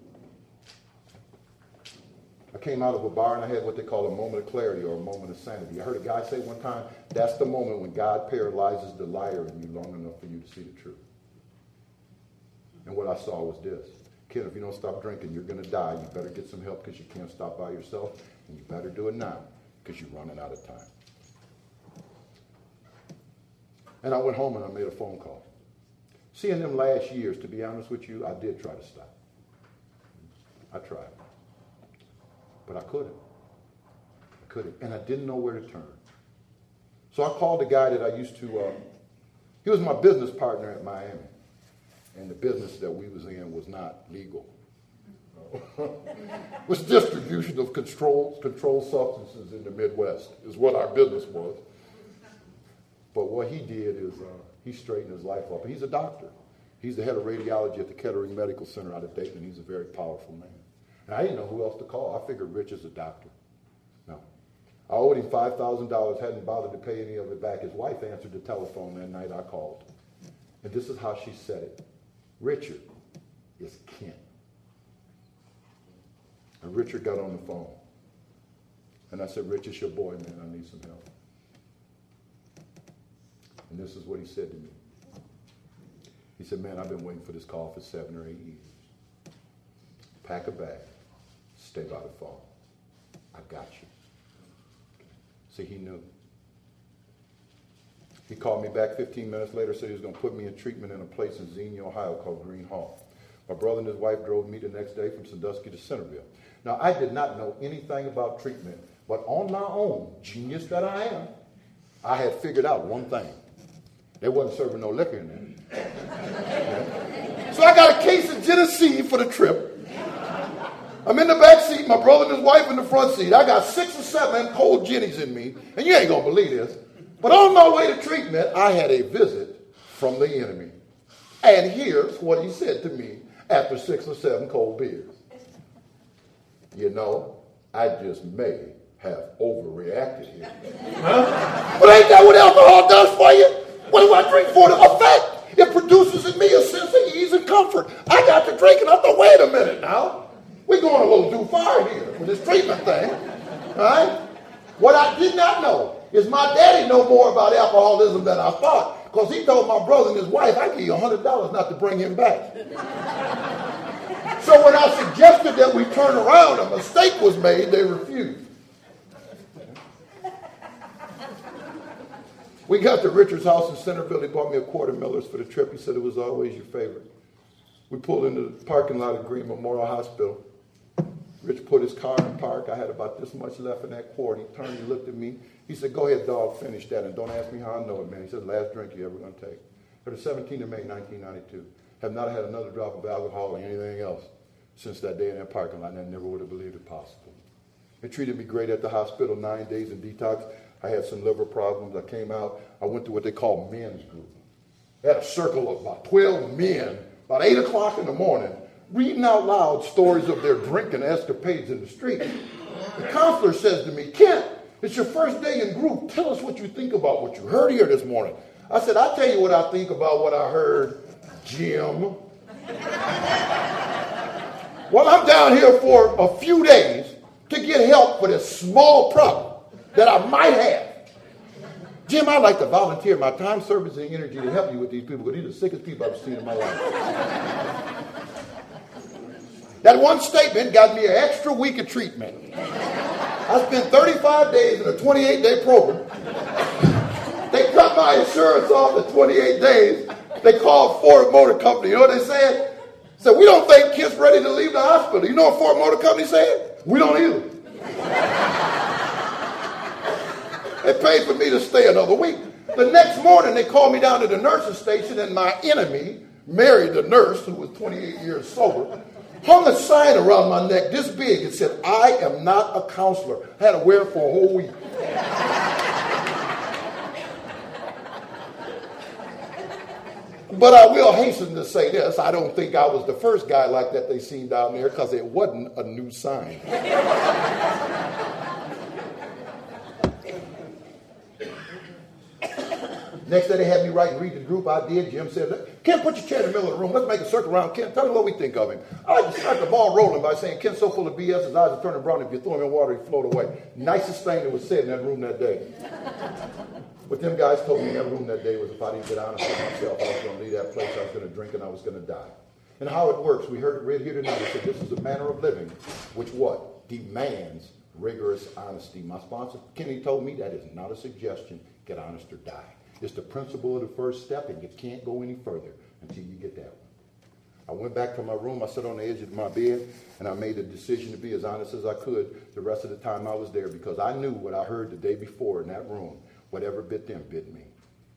I came out of a bar and I had what they call a moment of clarity or a moment of sanity. I heard a guy say one time, that's the moment when God paralyzes the liar in you long enough for you to see the truth. And what I saw was this. Kid, if you don't stop drinking, you're going to die. You better get some help because you can't stop by yourself. And you better do it now because you're running out of time. And I went home and I made a phone call. See, in them last years, to be honest with you, I did try to stop. I tried. But I couldn't. couldn't, and I didn't know where to turn. So I called the guy that I used to, he was my business partner at Miami. And the business that we was in was not legal. It was distribution of controlled substances in the Midwest is what our business was. But what he did is he straightened his life up. He's a doctor. He's the head of radiology at the Kettering Medical Center out of Dayton. He's a very powerful man. And I didn't know who else to call. I figured Rich is a doctor. No. I owed him $5,000, hadn't bothered to pay any of it back. His wife answered the telephone that night I called. And this is how she said it. Richard is Kent. And Richard got on the phone. And I said, Rich, it's your boy, man. I need some help. And this is what he said to me. He said, man, I've been waiting for this call for 7 or 8 years. Pack a bag. Stay by the phone. I got you. See, he knew. He called me back 15 minutes later, said he was going to put me in treatment in a place in Xenia, Ohio called Green Hall. My brother and his wife drove me the next day from Sandusky to Centerville. Now, I did not know anything about treatment, but on my own, genius that I am, I had figured out one thing. They wasn't serving no liquor in there. So I got a case of Genesee for the trip. I'm in the back seat, my brother and his wife in the front seat. I got 6 or 7 cold Jennies in me, and you ain't going to believe this. But on my way to treatment, I had a visit from the enemy. And here's what he said to me after 6 or 7 cold beers. You know, I just may have overreacted here. Huh? But ain't that what alcohol does for you? What do I drink for? The effect. It produces in me a sense of ease and comfort. I got to drink and I thought, wait a minute now. We're going a little too far here with this treatment thing. All right? What I did not know is my daddy know more about alcoholism than I thought, because he told my brother and his wife, I give you $100 not to bring him back. So when I suggested that we turn around, a mistake was made, they refused. We got to Richard's house in Centerville. He bought me a quart of Miller's for the trip. He said it was always your favorite. We pulled into the parking lot of Green Memorial Hospital. Rich put his car in park. I had about this much left in that quart. He turned, he looked at me. He said, go ahead, dog, finish that. And don't ask me how I know it, man. He said, last drink you ever going to take. For the 17th of May, 1992. Have not had another drop of alcohol or anything else since that day in that parking lot, and I never would have believed it possible. They treated me great at the hospital, 9 days in detox. I had some liver problems. I came out. I went to what they call men's group. They had a circle of about 12 men, about 8 o'clock in the morning, reading out loud stories of their drinking escapades in the street. The counselor says to me, Kent, it's your first day in group. Tell us what you think about what you heard here this morning. I said, I'll tell you what I think about what I heard, Jim. Well, I'm down here for a few days to get help for this small problem that I might have. Jim, I'd like to volunteer my time, service, and energy to help you with these people, because these are the sickest people I've seen in my life. That one statement got me an extra week of treatment. I spent 35 days in a 28-day program. They cut my insurance off at 28 days. They called Ford Motor Company. You know what they said? Said, we don't think Kent's ready to leave the hospital. You know what Ford Motor Company said? We don't either. They paid for me to stay another week. The next morning, they called me down to the nurse's station, and my enemy, Mary, the nurse, who was 28 years sober, hung a sign around my neck this big. It said, I am not a counselor. I had to wear it for a whole week. But I will hasten to say this. I don't think I was the first guy like that they seen down there, because it wasn't a new sign. Next day they had me write and read the group. I did. Jim said, Kent, put your chair in the middle of the room. Let's make a circle around Kent. Tell me what we think of him. I just start the ball rolling by saying, Kent's so full of BS, his eyes are turning brown. If you throw him in water, he float away. Nicest thing that was said in that room that day. What them guys told me in that room that day was if I didn't get honest with myself, I was going to leave that place, I was going to drink, and I was going to die. And how it works, we heard it right here tonight. It said this is a manner of living which what? Demands rigorous honesty. My sponsor, Kenny, told me that is not a suggestion. Get honest or die. It's the principle of the first step, and you can't go any further until you get that one. I went back to my room. I sat on the edge of my bed, and I made a decision to be as honest as I could the rest of the time I was there, because I knew what I heard the day before in that room. Whatever bit them bit me.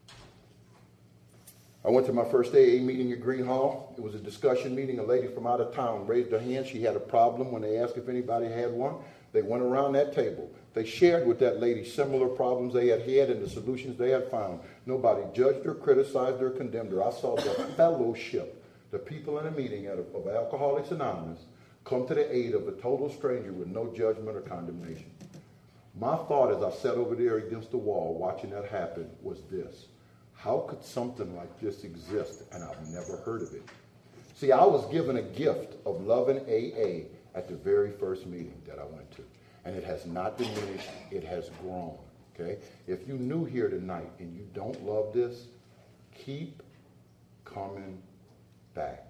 I went to my first AA meeting at Green Hall. It was a discussion meeting. A lady from out of town raised her hand. She had a problem. When they asked if anybody had one, they went around that table. They shared with that lady similar problems they had and the solutions they had found. Nobody judged her, criticized her, condemned her. I saw the fellowship, the people in a meeting of Alcoholics Anonymous, come to the aid of a total stranger with no judgment or condemnation. My thought as I sat over there against the wall watching that happen was this: how could something like this exist and I've never heard of it? See, I was given a gift of loving AA at the very first meeting that I went to. And it has not diminished, it has grown, okay? If you're new here tonight and you don't love this, keep coming back.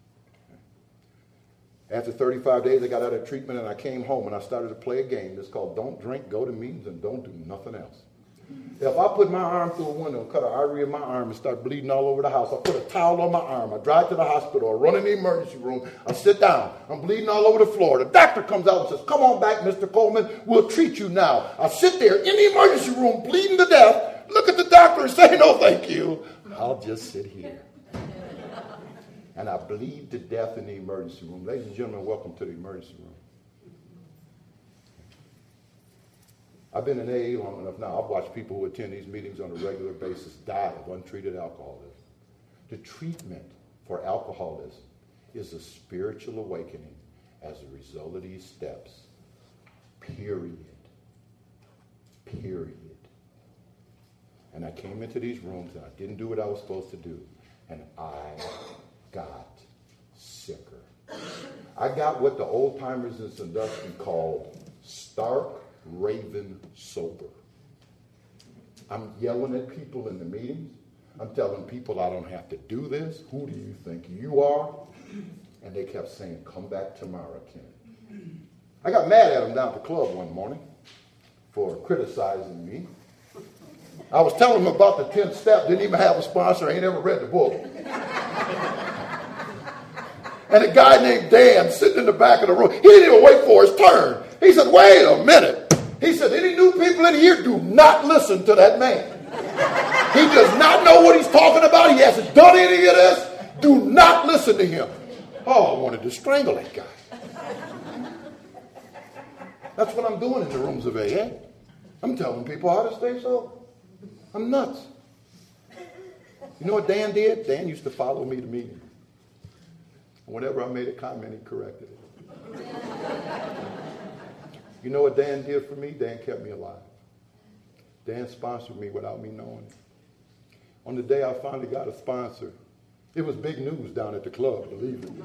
After 35 days, I got out of treatment and I came home and I started to play a game. It's called Don't Drink, Go to Meetings, and Don't Do Nothing Else. If I put my arm through a window and cut an artery in my arm and start bleeding all over the house, I put a towel on my arm, I drive to the hospital, I run in the emergency room, I sit down, I'm bleeding all over the floor. The doctor comes out and says, "Come on back, Mr. Coleman, we'll treat you now." I sit there in the emergency room, bleeding to death, look at the doctor and say, "No, thank you. I'll just sit here." And I bleed to death in the emergency room. Ladies and gentlemen, welcome to the emergency room. I've been in AA long enough now. I've watched people who attend these meetings on a regular basis die of untreated alcoholism. The treatment for alcoholism is a spiritual awakening as a result of these steps. Period. Period. And I came into these rooms and I didn't do what I was supposed to do. And I got sicker. I got what the old timers in Sandusky called stark raving sober. I'm yelling at people in the meetings. I'm telling people I don't have to do this. Who do you think you are? And they kept saying, "Come back tomorrow, Ken." I got mad at them down at the club one morning for criticizing me. I was telling them about the 10th step, didn't even have a sponsor, I ain't ever read the book. And a guy named Dan sitting in the back of the room, he didn't even wait for his turn. He said, "Wait a minute." He said, "Any new people in here, do not listen to that man. He does not know what he's talking about. He hasn't done any of this. Do not listen to him." Oh, I wanted to strangle that guy. That's what I'm doing in the rooms of AA. I'm telling people how to stay sober. I'm nuts. You know what Dan did? Dan used to follow me to meetings. Whenever I made a comment, he corrected it. You know what Dan did for me? Dan kept me alive. Dan sponsored me without me knowing it. On the day I finally got a sponsor, it was big news down at the club, believe it.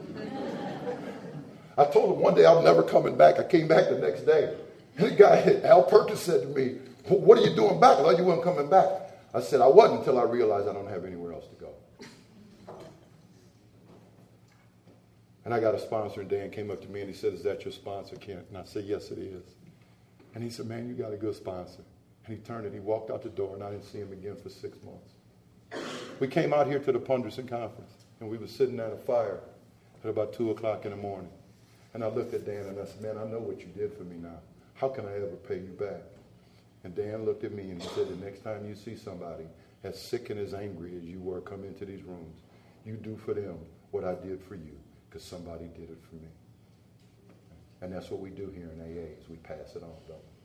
I told him one day I'm never coming back. I came back the next day. And the guy, Al Perkins, said to me, "What are you doing back? I thought you weren't coming back." I said, "I wasn't until I realized I don't have anywhere else to go." And I got a sponsor, and Dan came up to me and he said, "Is that your sponsor, Kent?" And I said, "Yes, it is." And he said, "Man, you got a good sponsor." And he turned and he walked out the door, and I didn't see him again for 6 months. We came out here to the Punderson Conference, and we were sitting at a fire at about 2 o'clock in the morning. And I looked at Dan and I said, "Man, I know what you did for me now. How can I ever pay you back?" And Dan looked at me and he said, "The next time you see somebody as sick and as angry as you were come into these rooms, you do for them what I did for you, because somebody did it for me." And that's what we do here in AA, is we pass it on, don't we?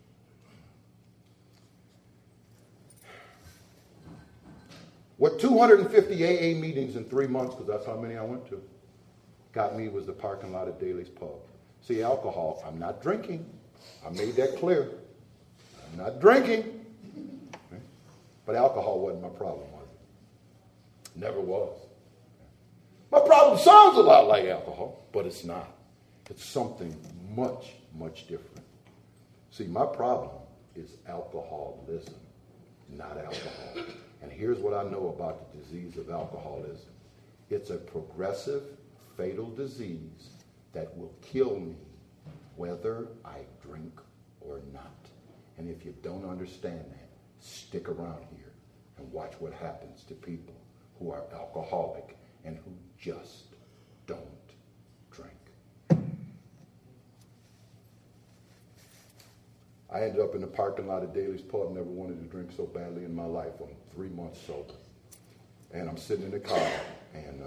What 250 AA meetings in 3 months, because that's how many I went to, got me was the parking lot at Daly's Pub. See, alcohol, I'm not drinking. I made that clear. I'm not drinking. Okay? But alcohol wasn't my problem, was it? Never was. My problem sounds a lot like alcohol, but it's not. It's something much, much different. See, my problem is alcoholism, not alcohol. And here's what I know about the disease of alcoholism. It's a progressive, fatal disease that will kill me whether I drink or not. And if you don't understand that, stick around here and watch what happens to people who are alcoholic and who just don't drink. I ended up in the parking lot of Daly's Pub. Never wanted to drink so badly in my life. I'm 3 months sober. And I'm sitting in the car, and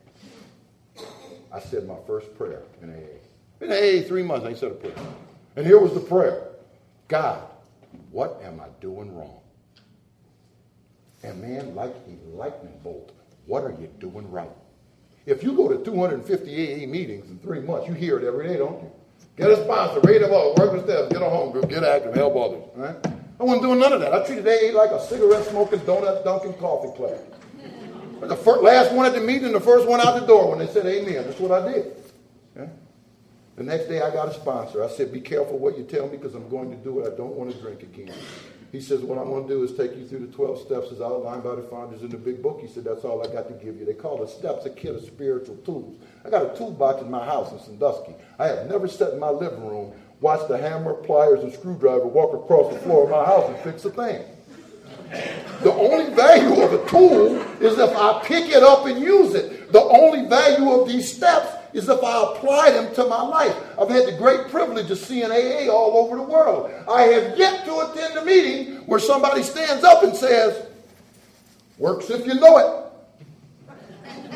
I said my first prayer in AA. Been in AA 3 months, I ain't said a prayer. And here was the prayer. God, what am I doing wrong? And man, like a lightning bolt, what are you doing right? If you go to 250 AA meetings in 3 months, you hear it every day, don't you? Get a sponsor, raise them up, work the steps, get a home group, get active, help others. Right? I wasn't doing none of that. I treated AA like a cigarette-smoking, donut-dunking coffee class. The last one at the meeting, the first one out the door when they said amen. That's what I did. Yeah? The next day I got a sponsor. I said, be careful what you tell me because I'm going to do it. I don't want to drink again. He says, what I'm going to do is take you through the 12 steps as outlined by the founders in the big book. He said, that's all I got to give you. They call the steps a kit of spiritual tools. I got a toolbox in my house in Sandusky. I have never sat in my living room, watched the hammer, pliers, and screwdriver walk across the floor of my house and fix a thing. The only value of a tool is if I pick it up and use it. The only value of these steps is if I apply them to my life. I've had the great privilege of seeing AA all over the world. I have yet to attend a meeting where somebody stands up and says, works if you know it.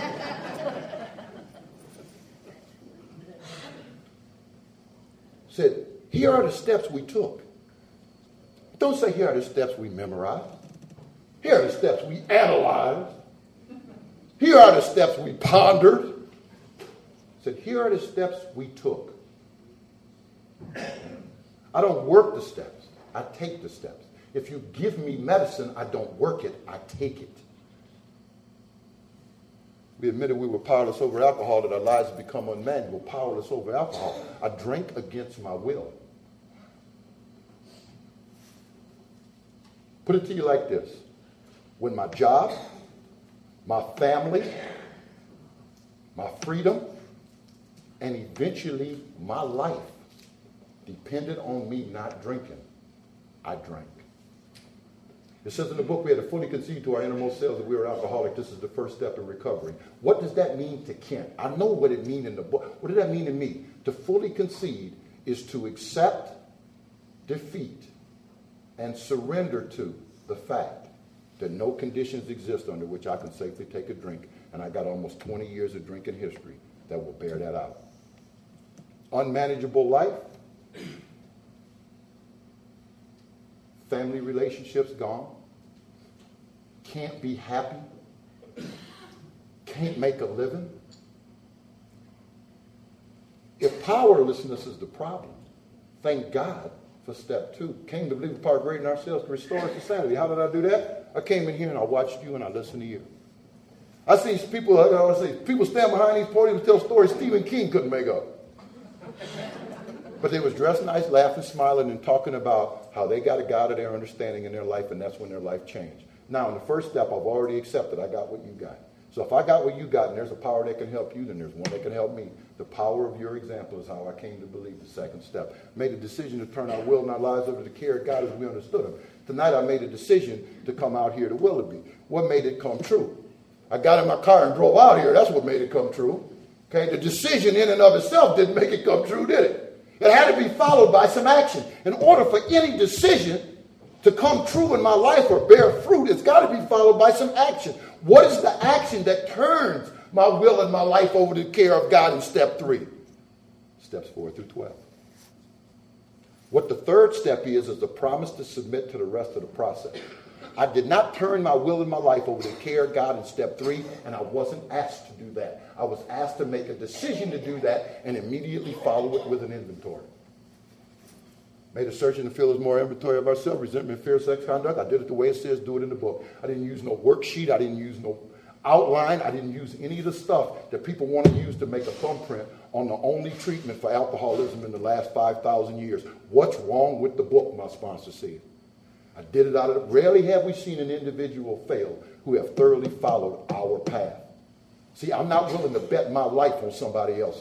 Said, here are the steps we took. Don't say here are the steps we memorized. Here are the steps we analyzed. Here are the steps we pondered. Said, here are the steps we took. I don't work the steps. I take the steps. If you give me medicine, I don't work it. I take it. We admitted we were powerless over alcohol, that our lives have become unmanageable, powerless over alcohol. I drank against my will. Put it to you like this. When my job, my family, my freedom, and eventually my life depended on me not drinking, I drank. It says in the book we had to fully concede to our innermost selves that we were alcoholic. This is the first step in recovery. What does that mean to Kent? I know what it means in the book. What does that mean to me? To fully concede is to accept defeat and surrender to the fact that no conditions exist under which I can safely take a drink, and I got almost 20 years of drinking history that will bear that out. Unmanageable life, family relationships gone, can't be happy, can't make a living. If powerlessness is the problem, thank God for step 2. Came to believe the power greater in ourselves to restore us to sanity. How did I do that? I came in here and I watched you and I listened to you. I see people stand behind these podiums and tell stories Stephen King couldn't make up. But they was dressed nice, laughing, smiling, and talking about how they got a God of their understanding in their life, and that's when their life changed. Now, in the first step, I've already accepted I got what you got. So if I got what you got and there's a power that can help you, then there's one that can help me. The power of your example is how I came to believe the second step. Made a decision to turn our will and our lives over to the care of God as we understood him. Tonight I made a decision to come out here to Willoughby. What made it come true? I got in my car and drove out here. That's what made it come true. Okay, the decision in and of itself didn't make it come true, did it? It had to be followed by some action. In order for any decision to come true in my life or bear fruit, it's got to be followed by some action. What is the action that turns my will and my life over to the care of God in step 3? Steps 4 through 12. What the third step is the promise to submit to the rest of the process. I did not turn my will and my life over to the care of God in step 3, and I wasn't asked to do that. I was asked to make a decision to do that and immediately follow it with an inventory. Made a search in the field as more inventory of ourselves, resentment, fear, sex, conduct. I did it the way it says, do it in the book. I didn't use no worksheet. I didn't use no outline. I didn't use any of the stuff that people want to use to make a thumbprint on the only treatment for alcoholism in the last 5,000 years. What's wrong with the book, my sponsor said. I did it out of, rarely have we seen an individual fail who have thoroughly followed our path. See, I'm not willing to bet my life on somebody else's.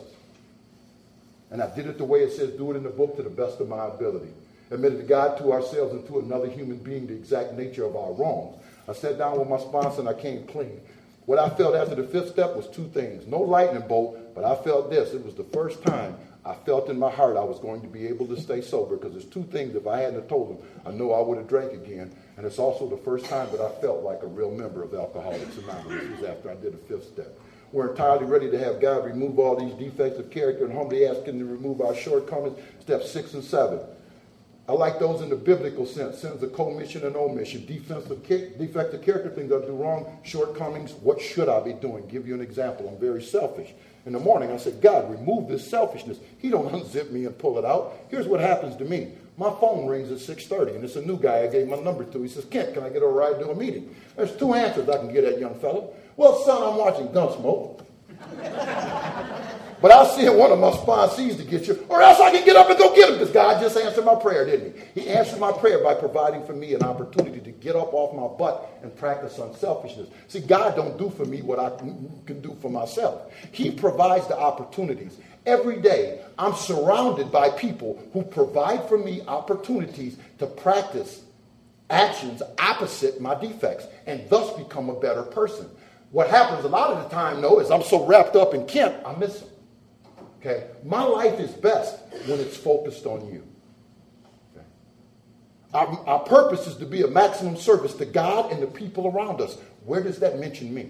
And I did it the way it says, do it in the book to the best of my ability. Admitted to God, to ourselves, and to another human being the exact nature of our wrongs. I sat down with my sponsor and I came clean. What I felt after the 5th step was 2 things. No lightning bolt, But I felt this. It was the first time I felt in my heart I was going to be able to stay sober, because there's two things. If I hadn't have told them, I know I would have drank again. And it's also the first time that I felt like a real member of Alcoholics Anonymous. It was after I did the fifth step. We're entirely ready to have God remove all these defects of character and humbly ask him to remove our shortcomings. Steps 6 and 7. I like those in the biblical sense. Sins of commission and omission. Defective character, things I do wrong. Shortcomings, what should I be doing? Give you an example. I'm very selfish. In the morning, I said, God, remove this selfishness. He don't unzip me and pull it out. Here's what happens to me. My phone rings at 6:30, and it's a new guy I gave my number to. He says, Kent, can I get a ride to a meeting? There's 2 answers I can get that young fellow. Well, son, I'm watching Gunsmoke. But I'll send one of my sponsees to get you, or else I can get up and go get him, because God just answered my prayer, didn't he? He answered my prayer by providing for me an opportunity to get up off my butt and practice unselfishness. See, God don't do for me what I can do for myself. He provides the opportunities. Every day, I'm surrounded by people who provide for me opportunities to practice actions opposite my defects and thus become a better person. What happens a lot of the time, though, is I'm so wrapped up in Kent, I miss him. Okay? My life is best when it's focused on you. Okay? Our purpose is to be a maximum service to God and the people around us. Where does that mention me?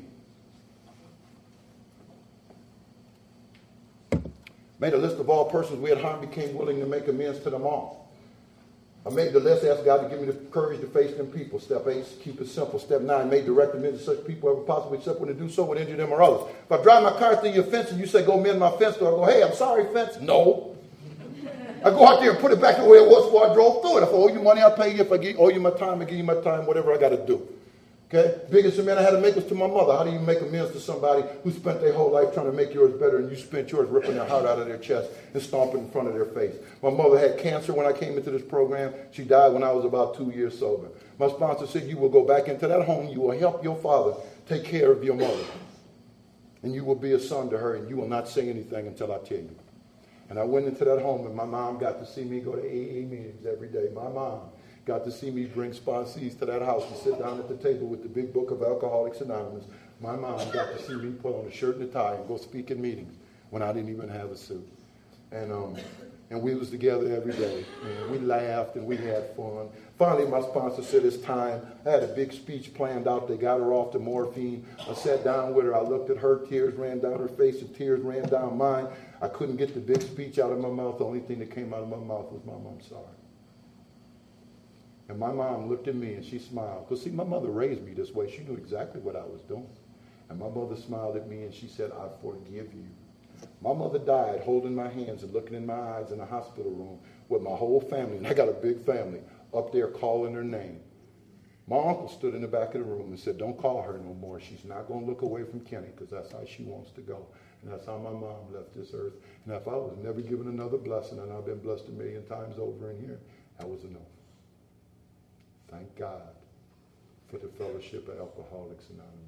Made a list of all persons we had harmed, became willing to make amends to them all. I made the list, asked God to give me the courage to face them people. Step 8, keep it simple. Step 9, made direct amends to such people ever possible, except when to do so would injure them or others. If I drive my car through your fence and you say, go mend my fence, do I go, hey, I'm sorry, fence? No. I go out there and put it back the way it was before I drove through it. If I owe you money, I'll pay you. If I owe you my time, I'll give you my time, whatever I got to do. Okay? Biggest amends I had to make was to my mother. How do you make amends to somebody who spent their whole life trying to make yours better, and you spent yours ripping their heart out of their chest and stomping in front of their face? My mother had cancer when I came into this program. She died when I was about 2 years sober. My sponsor said, you will go back into that home. You will help your father take care of your mother. And you will be a son to her, and you will not say anything until I tell you. And I went into that home, and my mom got to see me go to AA meetings every day. My mom got to see me bring sponsees to that house and sit down at the table with the big book of Alcoholics Anonymous. My mom got to see me put on a shirt and a tie and go speak in meetings when I didn't even have a suit. And we was together every day. And we laughed and we had fun. Finally, my sponsor said it's time. I had a big speech planned out. They got her off to morphine. I sat down with her. I looked at her. Tears ran down her face and tears ran down mine. I couldn't get the big speech out of my mouth. The only thing that came out of my mouth was, Mom, I'm sorry. And my mom looked at me and she smiled. Because see, my mother raised me this way. She knew exactly what I was doing. And my mother smiled at me and she said, I forgive you. My mother died holding my hands and looking in my eyes in the hospital room with my whole family. And I got a big family up there calling her name. My uncle stood in the back of the room and said, don't call her no more. She's not going to look away from Kenny, because that's how she wants to go. And that's how my mom left this earth. And if I was never given another blessing, and I've been blessed 1,000,000 times over in here, that was enough. Thank God for the fellowship of Alcoholics Anonymous.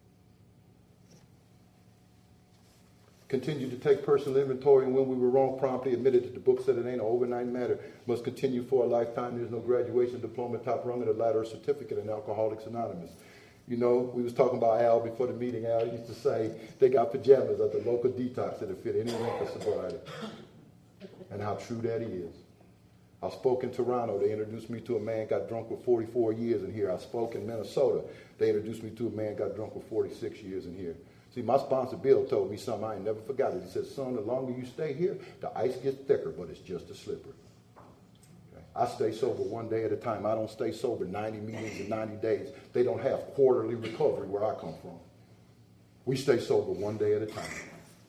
Continue to take personal inventory, and when we were wrong, promptly admitted that the book said it ain't an overnight matter. Must continue for a lifetime. There's no graduation diploma, top rung of the ladder, or certificate in Alcoholics Anonymous. You know, we was talking about Al before the meeting. Al used to say they got pajamas at the local detox that'll fit any length of sobriety. And how true that is. I spoke in Toronto. They introduced me to a man got drunk with 44 years in here. I spoke in Minnesota. They introduced me to a man got drunk with 46 years in here. See, my sponsor, Bill, told me something I ain't never forgot it. He said, son, the longer you stay here, the ice gets thicker, but it's just a slippery. Okay? I stay sober one day at a time. I don't stay sober 90 meetings in 90 days. They don't have quarterly recovery where I come from. We stay sober one day at a time.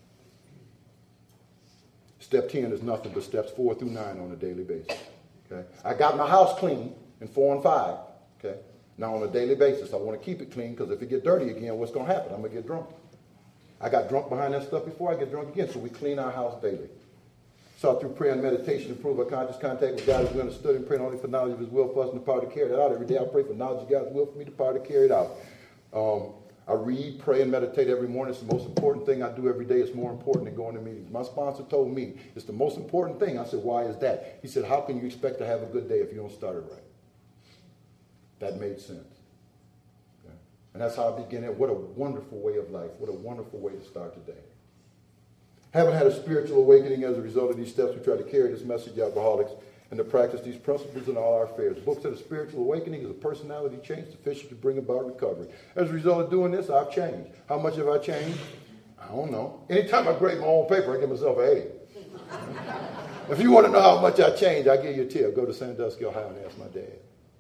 Step 10 is nothing but steps 4 through 9 on a daily basis. Okay? I got my house clean in 4 and 5. Okay? Now on a daily basis, I want to keep it clean, because if it get dirty again, what's going to happen? I'm going to get drunk. I got drunk behind that stuff before, I get drunk again. So we clean our house daily. Sought through prayer and meditation, improve our conscious contact with God as we understood and praying only for knowledge of his will for us and the power to carry it out. Every day I pray for knowledge of God's will for me, the power to carry it out. I read, pray, and meditate every morning. It's the most important thing I do every day. It's more important than going to meetings. My sponsor told me it's the most important thing. I said, why is that? He said, how can you expect to have a good day if you don't start it right? That made sense. Okay? And that's how I began it. What a wonderful way of life. What a wonderful way to start the day. Haven't had a spiritual awakening as a result of these steps. We try to carry this message to alcoholics and to practice these principles in all our affairs. Books of the spiritual awakening is a personality change sufficient to bring about recovery. As a result of doing this, I've changed. How much have I changed? I don't know. Anytime I grade my own paper, I give myself an A. If you want to know how much I changed, I'll give you a tip. Go to Sandusky, Ohio, and ask my dad.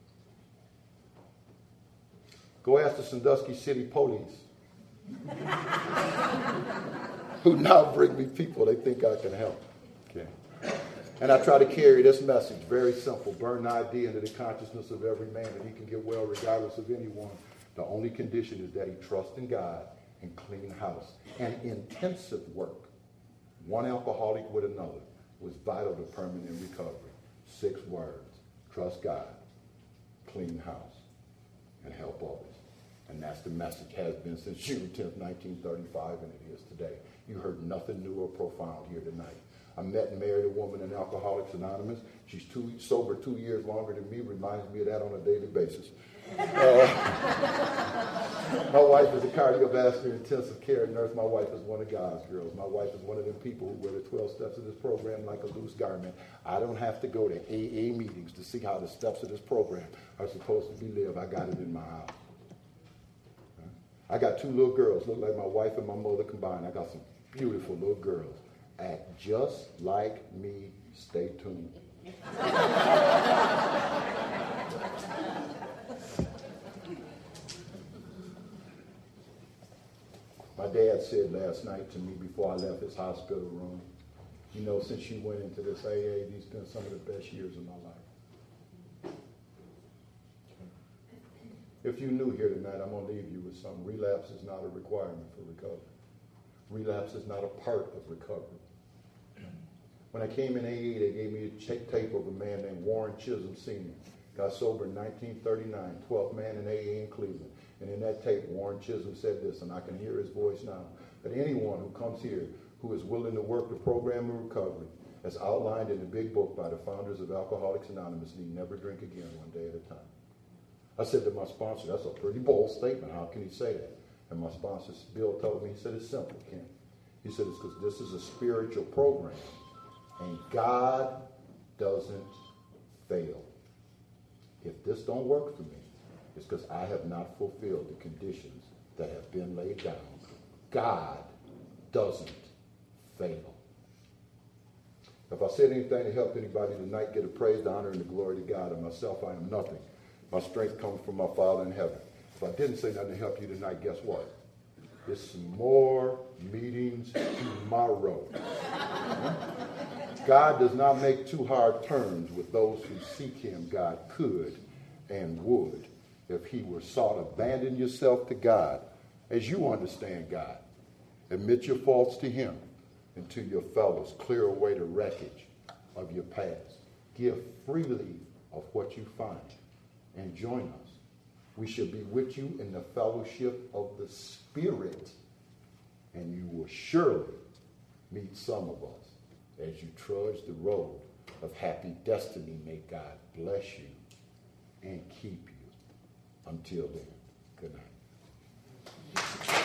Go ask the Sandusky City Police, who now bring me people they think I can help. Okay. And I try to carry this message, very simple. Burn the idea into the consciousness of every man that he can get well regardless of anyone. The only condition is that he trusts in God and clean house. And intensive work, one alcoholic with another, was vital to permanent recovery. 6 words: trust God, clean house, and help others. And that's the message, has been since June 10th, 1935, and it is today. You heard nothing new or profound here tonight. I met and married a woman in Alcoholics Anonymous. She's sober 2 years longer than me, reminds me of that on a daily basis. My wife is a cardiovascular intensive care nurse. My wife is one of God's girls. My wife is one of them people who wear the 12 steps of this program like a loose garment. I don't have to go to AA meetings to see how the steps of this program are supposed to be lived. I got it in my house. I got 2 little girls, look like my wife and my mother combined. I got some beautiful little girls. Act just like me. Stay tuned. My dad said last night to me before I left his hospital room, you know, since you went into this AA, these have been some of the best years of my life. If you're new here tonight, I'm going to leave you with something. Relapse is not a requirement for recovery. Relapse is not a part of recovery. When I came in AA, they gave me a tape of a man named Warren Chisholm Sr. Got sober in 1939, 12th man in AA in Cleveland. And in that tape, Warren Chisholm said this, and I can hear his voice now, that anyone who comes here who is willing to work the program of recovery, as outlined in the big book by the founders of Alcoholics Anonymous, need never drink again, one day at a time. I said to my sponsor, that's a pretty bold statement. How can he say that? And my sponsor, Bill, told me, he said, it's simple, Ken. He said, it's because this is a spiritual program, and God doesn't fail. If this don't work for me, it's because I have not fulfilled the conditions that have been laid down. God doesn't fail. If I said anything to help anybody tonight get a praise, the honor, and the glory to God, and myself, I am nothing. My strength comes from my Father in heaven. If I didn't say nothing to help you tonight, guess what? There's some more meetings tomorrow. God does not make too hard terms with those who seek him. God could and would if he were sought. Abandon yourself to God as you understand God. Admit your faults to him and to your fellows. Clear away the wreckage of your past. Give freely of what you find and join us. We shall be with you in the fellowship of the Spirit, and you will surely meet some of us as you trudge the road of happy destiny. May God bless you and keep you. Until then, good night.